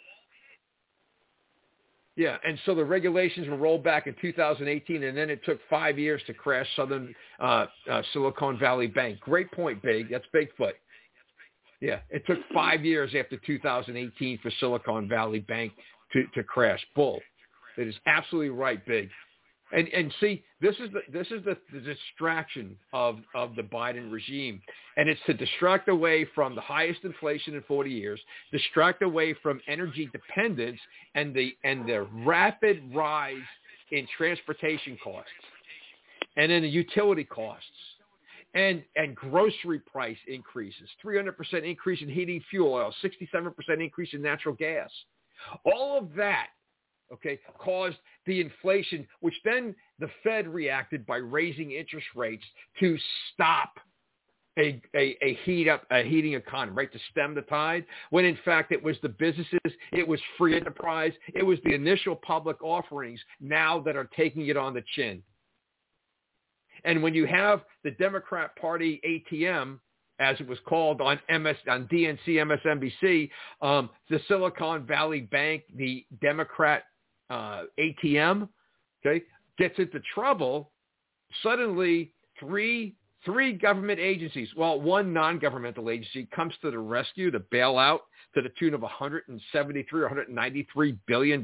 Yeah, and so the regulations were rolled back in 2018, and then it took 5 years to crash Silicon Valley Bank. Great point, Big. That's Bigfoot. Yeah, it took 5 years after 2018 for Silicon Valley Bank to crash. Bull. It is absolutely right, Big. And see, this is the distraction of the Biden regime, and it's to distract away from the highest inflation in 40 years, distract away from energy dependence and the rapid rise in transportation costs, and then the utility costs, and grocery price increases, 300% increase in heating fuel oil, 67% increase in natural gas, all of that. Caused the inflation, which then the Fed reacted by raising interest rates to stop a heating economy, right, to stem the tide, when in fact it was the businesses, it was free enterprise, it was the initial public offerings now that are taking it on the chin. And when you have the Democrat Party ATM, as it was called on DNC, MSNBC, the Silicon Valley Bank, the Democrat ATM, gets into trouble, suddenly three government agencies, one non-governmental agency comes to the rescue to bail out to the tune of $173 or $193 billion.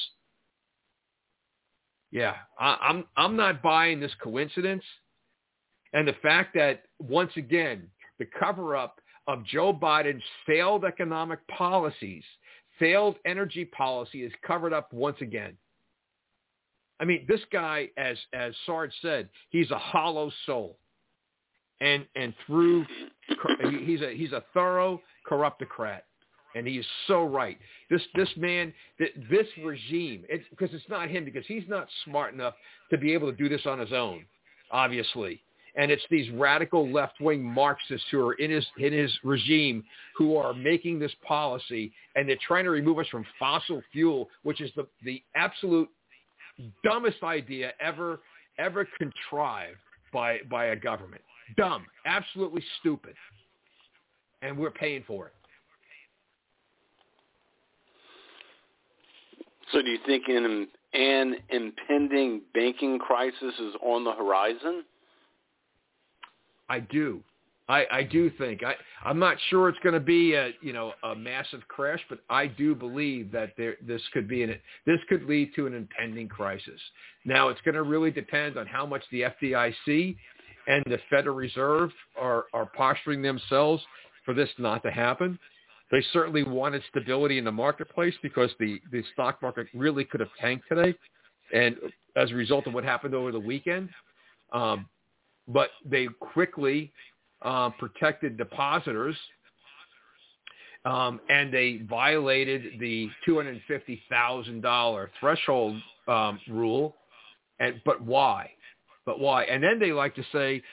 Yeah, I'm not buying this coincidence. And the fact that, once again, the cover-up of Joe Biden's failed economic policies, failed energy policy is covered up once again. I mean, this guy, as Sarge said, he's a hollow soul, and he's a thorough corruptocrat, and he is so right. This man, this regime, because it's not him, because he's not smart enough to be able to do this on his own, obviously. And it's these radical left-wing Marxists who are in his regime who are making this policy, and they're trying to remove us from fossil fuel, which is the absolute dumbest idea ever contrived by a government. Dumb, absolutely stupid, and we're paying for it. So do you think an impending banking crisis is on the horizon? I do. I do think. I'm not sure it's going to be a massive crash, but I do believe that this could lead to an impending crisis. Now, it's going to really depend on how much the FDIC and the Federal Reserve are posturing themselves for this not to happen. They certainly wanted stability in the marketplace because the stock market really could have tanked today, and as a result of what happened over the weekend. But they quickly protected depositors and they violated the $250,000 threshold rule. But why? And then they like to say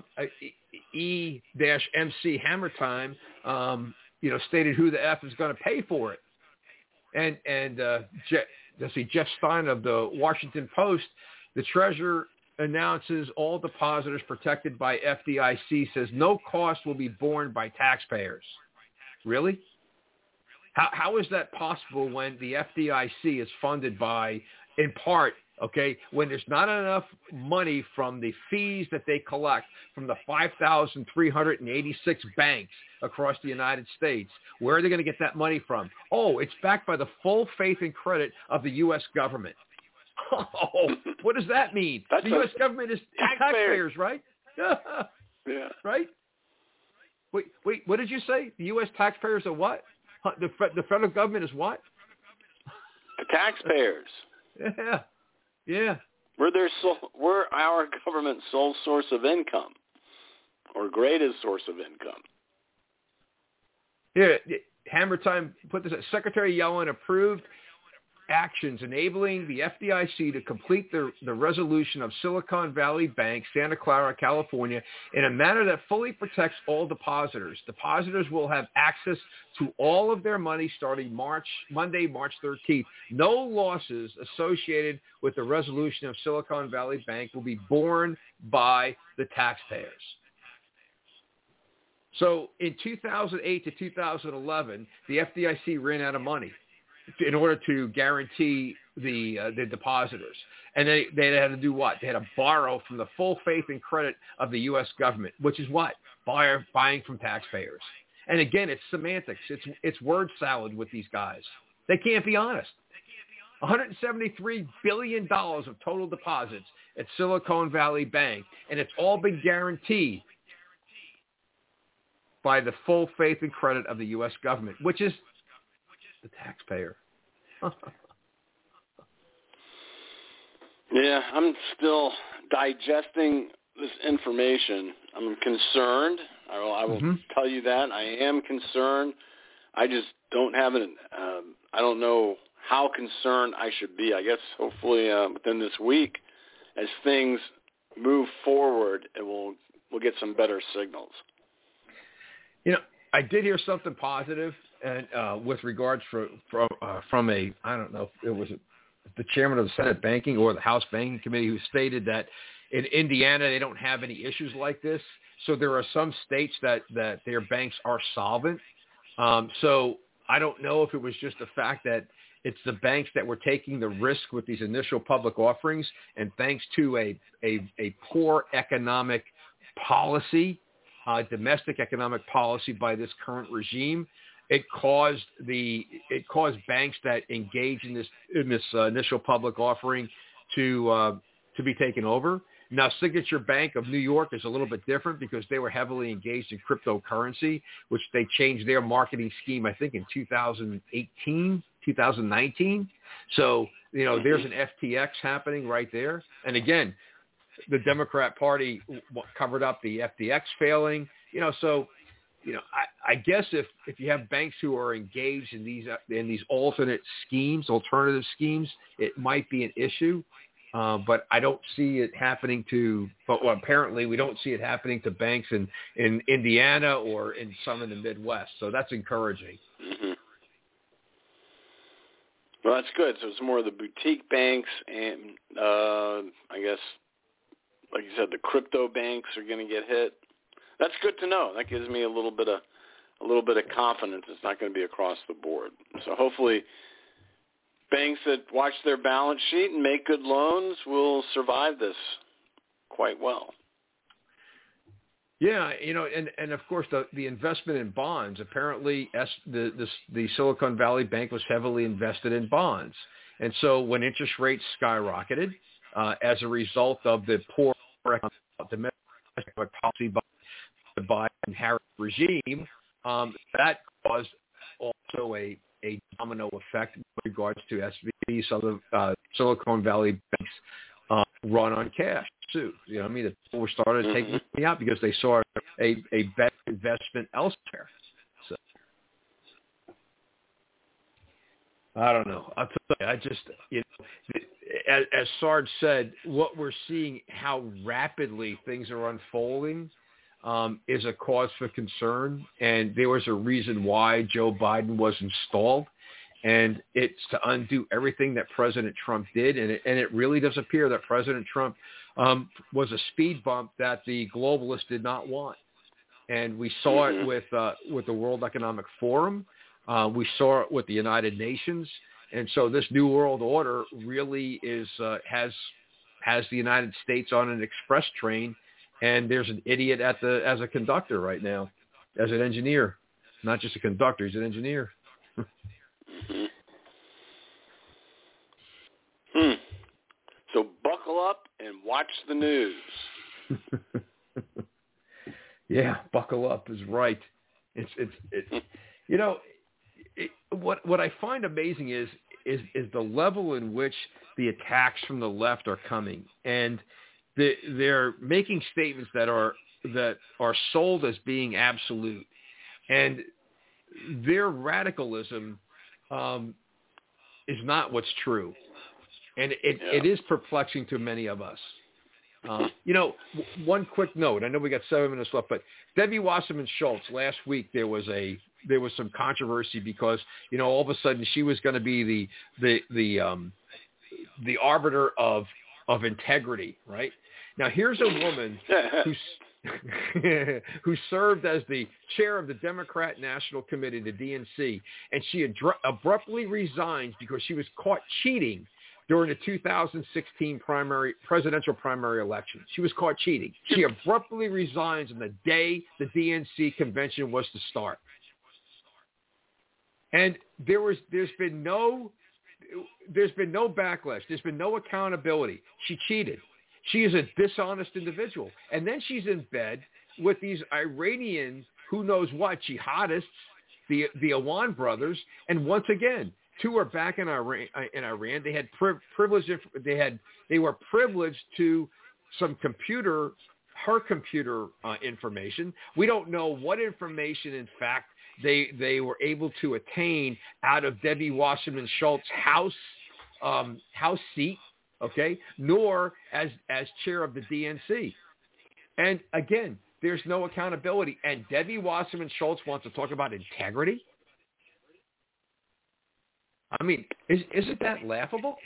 E-MC Hammer Time, stated who the F is going to pay for it. And Jeff Stein of the Washington Post, the treasurer announces all depositors protected by FDIC, says no cost will be borne by taxpayers. Really? How is that possible when the FDIC is funded by, in part, when there's not enough money from the fees that they collect from the 5,386 banks across the United States? Where are they going to get that money from? Oh, it's backed by the full faith and credit of the U.S. government. Oh, what does that mean? The U.S. government is taxpayers, right? Yeah. Right? Wait, what did you say? The U.S. taxpayers are what? The federal government is what? The taxpayers. Yeah. We're our government's sole source of income, or greatest source of income. Yeah, Hammer Time put this. Secretary Yellen approved actions enabling the FDIC to complete the resolution of Silicon Valley Bank, Santa Clara, California, in a manner that fully protects all depositors. Depositors will have access to all of their money starting Monday, March 13th. No losses associated with the resolution of Silicon Valley Bank will be borne by the taxpayers. So in 2008 to 2011, the FDIC ran out of money in order to guarantee the depositors. And they had to do what? They had to borrow from the full faith and credit of the U.S. government, which is what? Buying from taxpayers. And again, it's semantics. It's word salad with these guys. They can't be honest. $173 billion of total deposits at Silicon Valley Bank, and it's all been guaranteed by the full faith and credit of the U.S. government, which is the taxpayer. Yeah, I'm still digesting this information. I'm concerned. I will tell you that. I am concerned. I just don't have it. I don't know how concerned I should be. I guess hopefully within this week, as things move forward, we'll get some better signals. I did hear something positive, and with regards from a, I don't know if it was the chairman of the Senate Banking or the House Banking Committee, who stated that in Indiana they don't have any issues like this. So there are some states that their banks are solvent. So I don't know if it was just the fact that it's the banks that were taking the risk with these initial public offerings, and thanks to a poor economic policy, domestic economic policy by this current regime, it caused banks that engage in this initial public offering to be taken over. Now, Signature Bank of New York is a little bit different because they were heavily engaged in cryptocurrency, which they changed their marketing scheme, I think, in 2019. So, there's an FTX happening right there. And again, the Democrat Party covered up the FTX failing. I guess if you have banks who are engaged in these alternative schemes, it might be an issue. But I don't see it happening apparently we don't see it happening to banks in Indiana or in some in the Midwest. So that's encouraging. Mm-hmm. Well, that's good. So it's more of the boutique banks, and I guess, like you said, the crypto banks are going to get hit. That's good to know. That gives me a little bit of confidence. It's not going to be across the board. So hopefully, banks that watch their balance sheet and make good loans will survive this quite well. Yeah, and of course the investment in bonds. Apparently, the Silicon Valley Bank was heavily invested in bonds, and so when interest rates skyrocketed as a result of the poor domestic policy by the Biden-Harris regime, that caused also a domino effect with regards to SVB, Silicon Valley Bank's run on cash too. The people started taking money out because they saw a better investment elsewhere. So, I don't know. I'll tell you, as Sarge said, what we're seeing, how rapidly things are unfolding, is a cause for concern. And there was a reason why Joe Biden was installed. And it's to undo everything that President Trump did. And it really does appear that President Trump was a speed bump that the globalists did not want. And we saw it with the World Economic Forum. We saw it with the United Nations. And so this New World Order really is has the United States on an express train. And there's an idiot as a conductor right now, as an engineer. Not just a conductor, he's an engineer. So buckle up and watch the news. Yeah, buckle up is right. It's you know, what I find amazing is the level in which the attacks from the left are coming, and they're making statements that are sold as being absolute, and their radicalism is not what's true, and it is perplexing to many of us. One quick note. I know we got 7 minutes left, but Debbie Wasserman Schultz, last week there was some controversy because all of a sudden she was going to be the arbiter of integrity, right? Now here's a woman who served as the chair of the Democrat National Committee, the DNC, and she abruptly resigns because she was caught cheating during the 2016 presidential primary election. She was caught cheating. She abruptly resigns on the day the DNC convention was to start. And there's been no backlash. There's been no accountability. She cheated. She is a dishonest individual. And then she's in bed with these Iranian, who knows what, jihadists, the Awan brothers, and once again, two are back in Iran. They had privileged. They were privileged to some her computer information. We don't know what information, in fact, they were able to attain out of Debbie Wasserman Schultz's house seat. Okay, nor as chair of the DNC. And again, there's no accountability. And Debbie Wasserman Schultz wants to talk about integrity. I mean, isn't that laughable?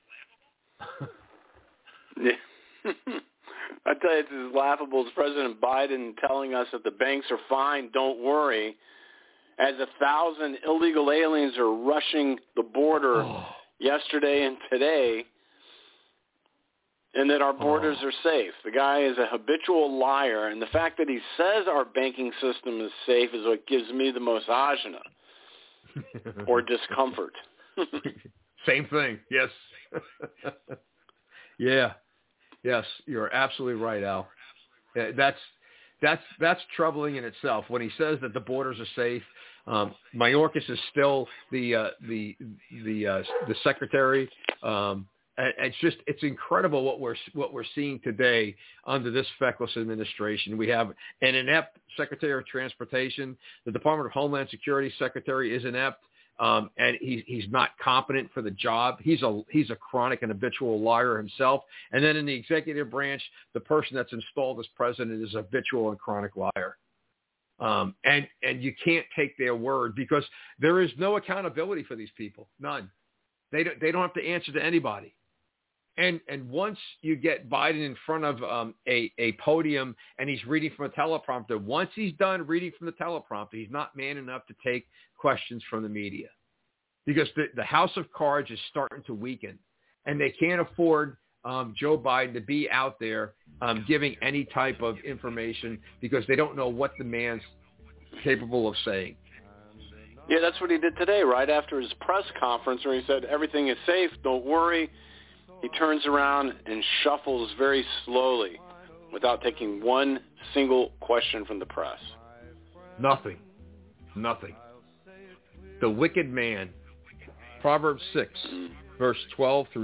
Yeah. I tell you, it's as laughable as President Biden telling us that the banks are fine, don't worry, as 1,000 illegal aliens are rushing the border yesterday and today, and that our borders are safe. The guy is a habitual liar, and the fact that he says our banking system is safe is what gives me the most ajna or discomfort. Same thing, yes. Yeah, yes, you're absolutely right, Al. That's troubling in itself. When he says that the borders are safe, Mayorkas is still the secretary. It's incredible what we're seeing today under this feckless administration. We have an inept Secretary of Transportation. The Department of Homeland Security Secretary is inept, and he's not competent for the job. He's a chronic and habitual liar himself. And then in the executive branch, the person that's installed as president is a habitual and chronic liar. And you can't take their word because there is no accountability for these people. None. They don't have to answer to anybody. And once you get Biden in front of a podium and he's reading from a teleprompter, once he's done reading from the teleprompter, he's not man enough to take questions from the media because the house of cards is starting to weaken, and they can't afford Joe Biden to be out there giving any type of information because they don't know what the man's capable of saying. Yeah, that's what he did today, right after his press conference where he said, everything is safe, don't worry. He turns around and shuffles very slowly without taking one single question from the press. Nothing. The wicked man. Proverbs 6, verse 12 through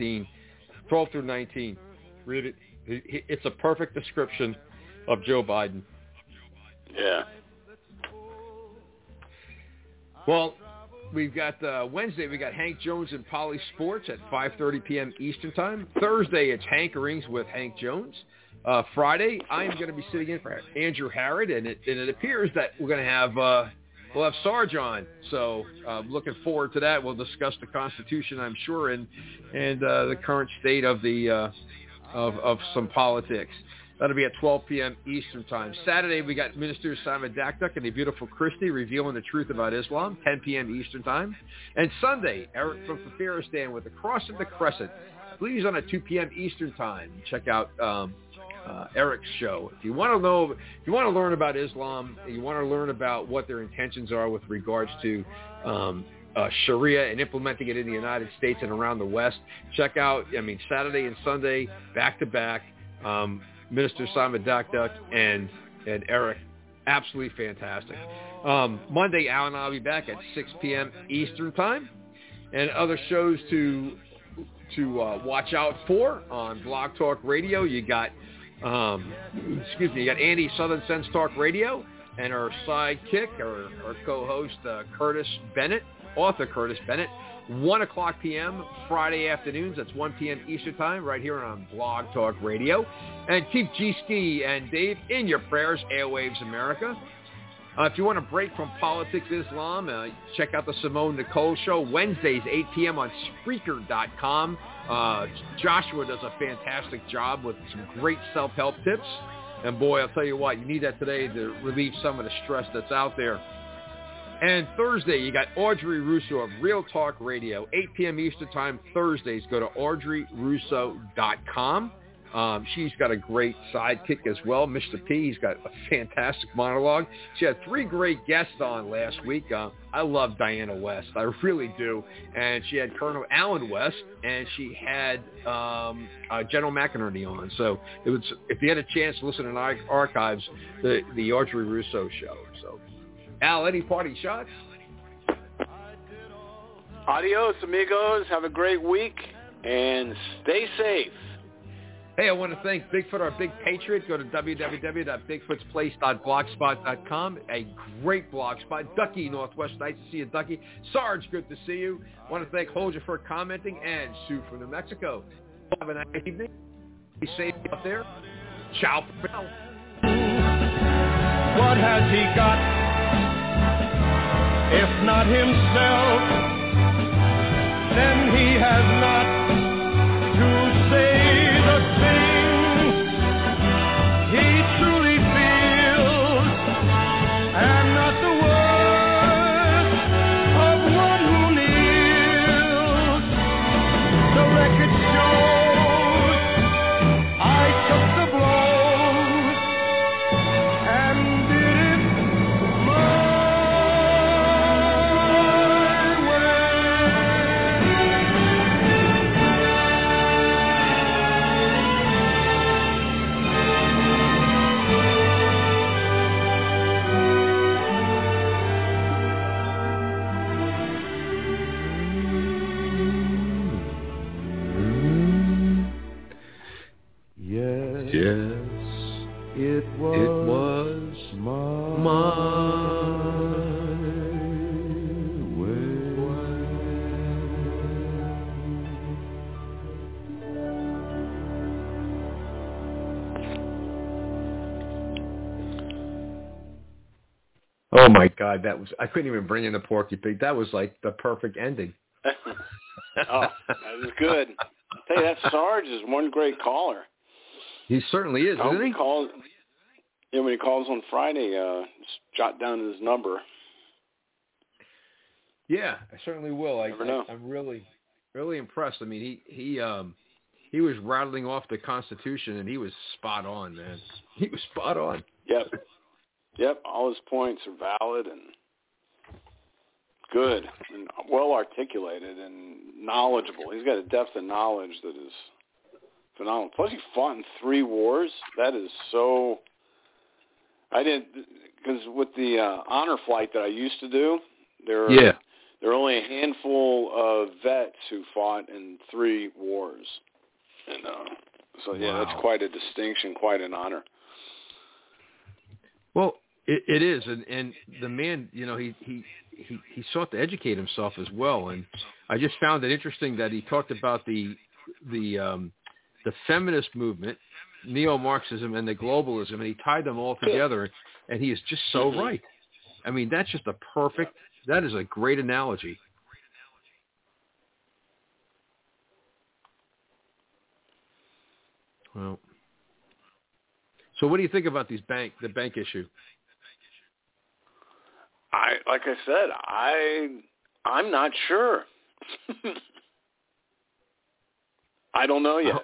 19. Read it. It's a perfect description of Joe Biden. Yeah. Well, we've got Wednesday, we got Hank Jones and Poly Sports at 5:30 p.m. Eastern Time. Thursday, it's Hankerings with Hank Jones. Friday, I am going to be sitting in for Andrew Harrod, and it appears that we're going to have we'll have Sarge on. So looking forward to that. We'll discuss the Constitution, I'm sure, and the current state of the of some politics. That'll be at 12 p.m. Eastern Time. Saturday, we got Minister Simon Dakduk and the beautiful Christy revealing the truth about Islam, 10 p.m. Eastern Time. And Sunday, Eric from Fafiristan with the Cross and the Crescent. Please on at 2 p.m. Eastern Time. Check out Eric's show. If you want to learn about Islam, you want to learn about what their intentions are with regards to Sharia and implementing it in the United States and around the West, check out, Saturday and Sunday, back-to-back, Minister Simon Dakduk and Eric. Absolutely fantastic. Monday, Al and I'll be back at 6 p.m. Eastern Time. And other shows to watch out for on Blog Talk Radio. You got, you got Andy Southern Sense Talk Radio and our sidekick, our co-host, Curtis Bennett, author Curtis Bennett. 1 o'clock p.m. Friday afternoons. That's 1 p.m. Eastern Time right here on Blog Talk Radio. And keep G-Ski and Dave in your prayers, Airwaves America. If you want to break from politics, Islam, check out the Simone Nicole Show, Wednesdays, 8 p.m. on Spreaker.com. Joshua does a fantastic job with some great self-help tips. And boy, I'll tell you what, you need that today to relieve some of the stress that's out there. And Thursday, you got Audrey Russo of Real Talk Radio, 8 p.m. Eastern Time, Thursdays. Go to AudreyRusso.com. She's got a great sidekick as well, Mr. P. He's got a fantastic monologue. She had 3 great guests on last week. I love Diana West. I really do. And she had Colonel Alan West, and she had General McInerney on. So it was, if you had a chance to listen to archives, the Audrey Russo show. So, Al, any party shots? Adios, amigos. Have a great week, and stay safe. Hey, I want to thank Bigfoot, our big patriot. Go to www.bigfootsplace.blogspot.com. A great blog spot. Ducky, Northwest. Nice to see you, Ducky. Sarge, good to see you. I want to thank Holger for commenting, and Sue from New Mexico. Have a nice evening. Be safe out there. Ciao for now. What has he got, if not himself? Then he has not to say the thing he truly feels, and not the words of one who kneels. The record shows I took the blows and did it my way. Yes, It was my Oh, my God. I couldn't even bring in the Porky Pig. That was like the perfect ending. Oh, that was good. I'll tell you, that Sarge is one great caller. He certainly is, isn't he? When he calls on Friday, just jot down his number. Yeah, I certainly will. I'm really, really impressed. I mean, he was rattling off the Constitution, and he was spot on, man. He was spot on. Yep. All his points are valid and good and well articulated and knowledgeable. He's got a depth of knowledge that is phenomenal. Plus, he fought in 3 wars. That is so. Because with the honor flight that I used to do, there are only a handful of vets who fought in 3 wars, and so Wow. That's quite a distinction, quite an honor. Well, It is, and the man, he sought to educate himself as well, and I just found it interesting that he talked about the feminist movement, neo-Marxism, and the globalism, and he tied them all together, and he is just so right. I mean, that's just that is a great analogy. Well, so what do you think about the bank issue? Like I said, I'm not sure. I don't know yet.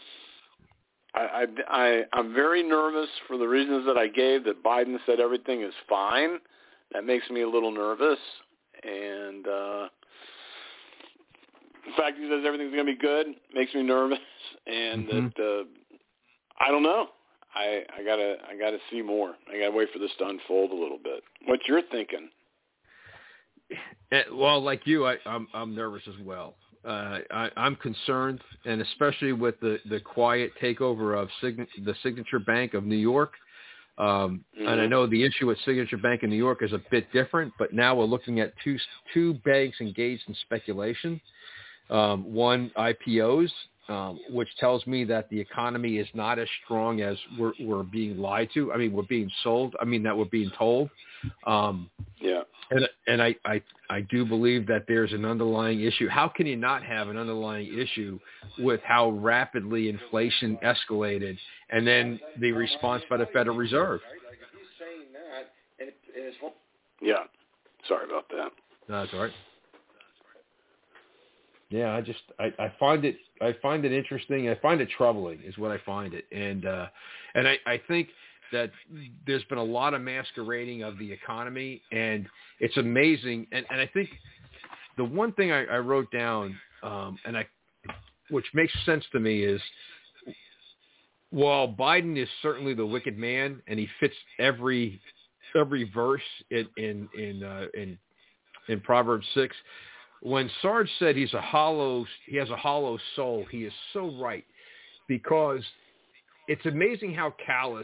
I'm very nervous for the reasons that I gave, that Biden said everything is fine. That makes me a little nervous. And the fact he says everything's going to be good makes me nervous. And that I don't know. I gotta see more. I gotta wait for this to unfold a little bit. What you're thinking? Well, like you, I'm nervous as well. I'm concerned, and especially with the quiet takeover of the Signature Bank of New York. And I know the issue with Signature Bank in New York is a bit different, but now we're looking at two banks engaged in speculation. One, IPOs. Which tells me that the economy is not as strong as we're being lied to. I mean, we're being sold. I mean, that we're being told. Yeah. And I do believe that there's an underlying issue. How can you not have an underlying issue with how rapidly inflation escalated, and then the response by the Federal Reserve? Yeah. Sorry about that. No, that's all right. Yeah, I find it interesting. I find it troubling, is what I find it, and I think that there's been a lot of masquerading of the economy, and it's amazing. And I think the one thing I wrote down, which makes sense to me, is while Biden is certainly the wicked man, and he fits every verse in Proverbs 6. When Sarge said he has a hollow soul, he is so right, because it's amazing how callous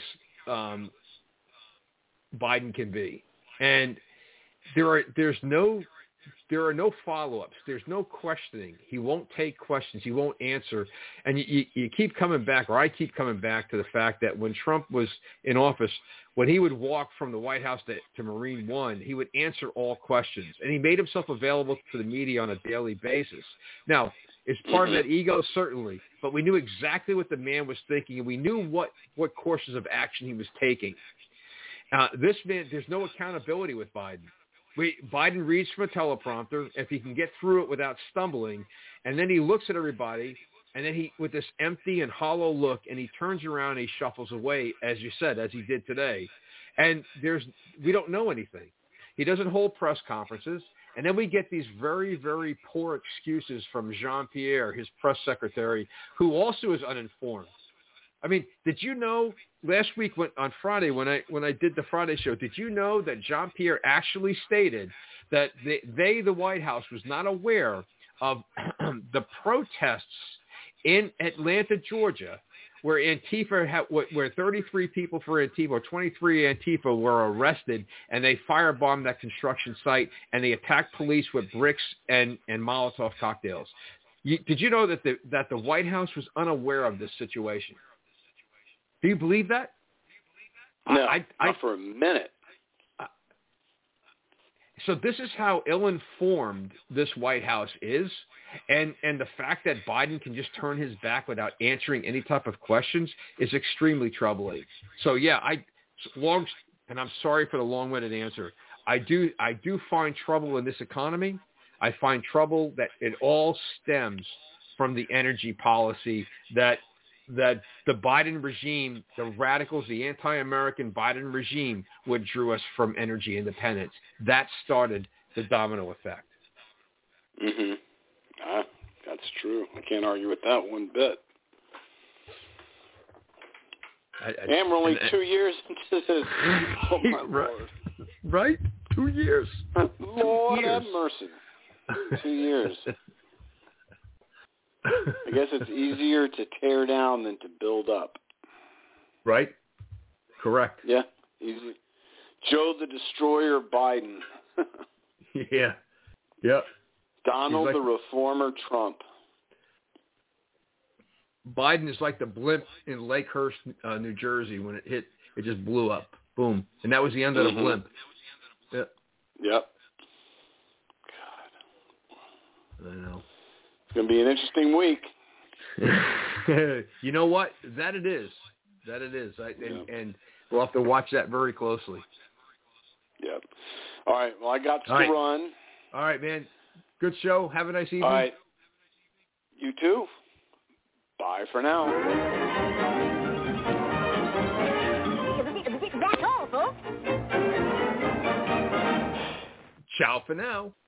Biden can be, and there are no follow-ups. There's no questioning. He won't take questions. He won't answer. And you keep coming back, or I keep coming back to the fact that when Trump was in office, when he would walk from the White House to Marine One, he would answer all questions. And he made himself available to the media on a daily basis. Now, is part of that ego? Certainly. But we knew exactly what the man was thinking, and we knew what courses of action he was taking. This man, there's no accountability with Biden. Biden reads from a teleprompter, if he can get through it without stumbling, and then he looks at everybody, and then he, with this empty and hollow look, and he turns around and he shuffles away, as you said, as he did today. And we don't know anything. He doesn't hold press conferences. And then we get these very, very poor excuses from Jean-Pierre, his press secretary, who also is uninformed. I mean, did you know last week on Friday when I did the Friday show, did you know that Jean-Pierre actually stated that the White House was not aware of the protests in Atlanta, Georgia, where Antifa where 33 people for Antifa, or 23 Antifa were arrested, and they firebombed that construction site, and they attacked police with bricks and Molotov cocktails. Did you know that the White House was unaware of this situation? Do you believe that? No, not for a minute. So this is how ill-informed this White House is, and the fact that Biden can just turn his back without answering any type of questions is extremely troubling. So yeah, and I'm sorry for the long-winded answer. I do find trouble in this economy. I find trouble that it all stems from the energy policy that the Biden regime, the radicals, the anti-American Biden regime withdrew us from energy independence. That started the domino effect. Mm-hmm. That's true. I can't argue with that one bit. And we're only 2 years into this. Oh, my Lord. Right? 2 years. Lord have mercy. 2 years. I guess it's easier to tear down than to build up. Right? Correct. Yeah. Easy. Joe the Destroyer Biden. Yeah. Yep. Donald like, the Reformer Trump. Biden is like the blimp in Lakehurst, New Jersey. When it hit, it just blew up. Boom. And that was the end of the blimp. Yep. Yep. God. I know. It's going to be an interesting week. You know what? That it is. And we'll have to watch that very closely. Yep. All right. Well, I got to run. All right, man. Good show. Have a nice evening. All right. You too. Bye for now. That's all, folks. Ciao for now.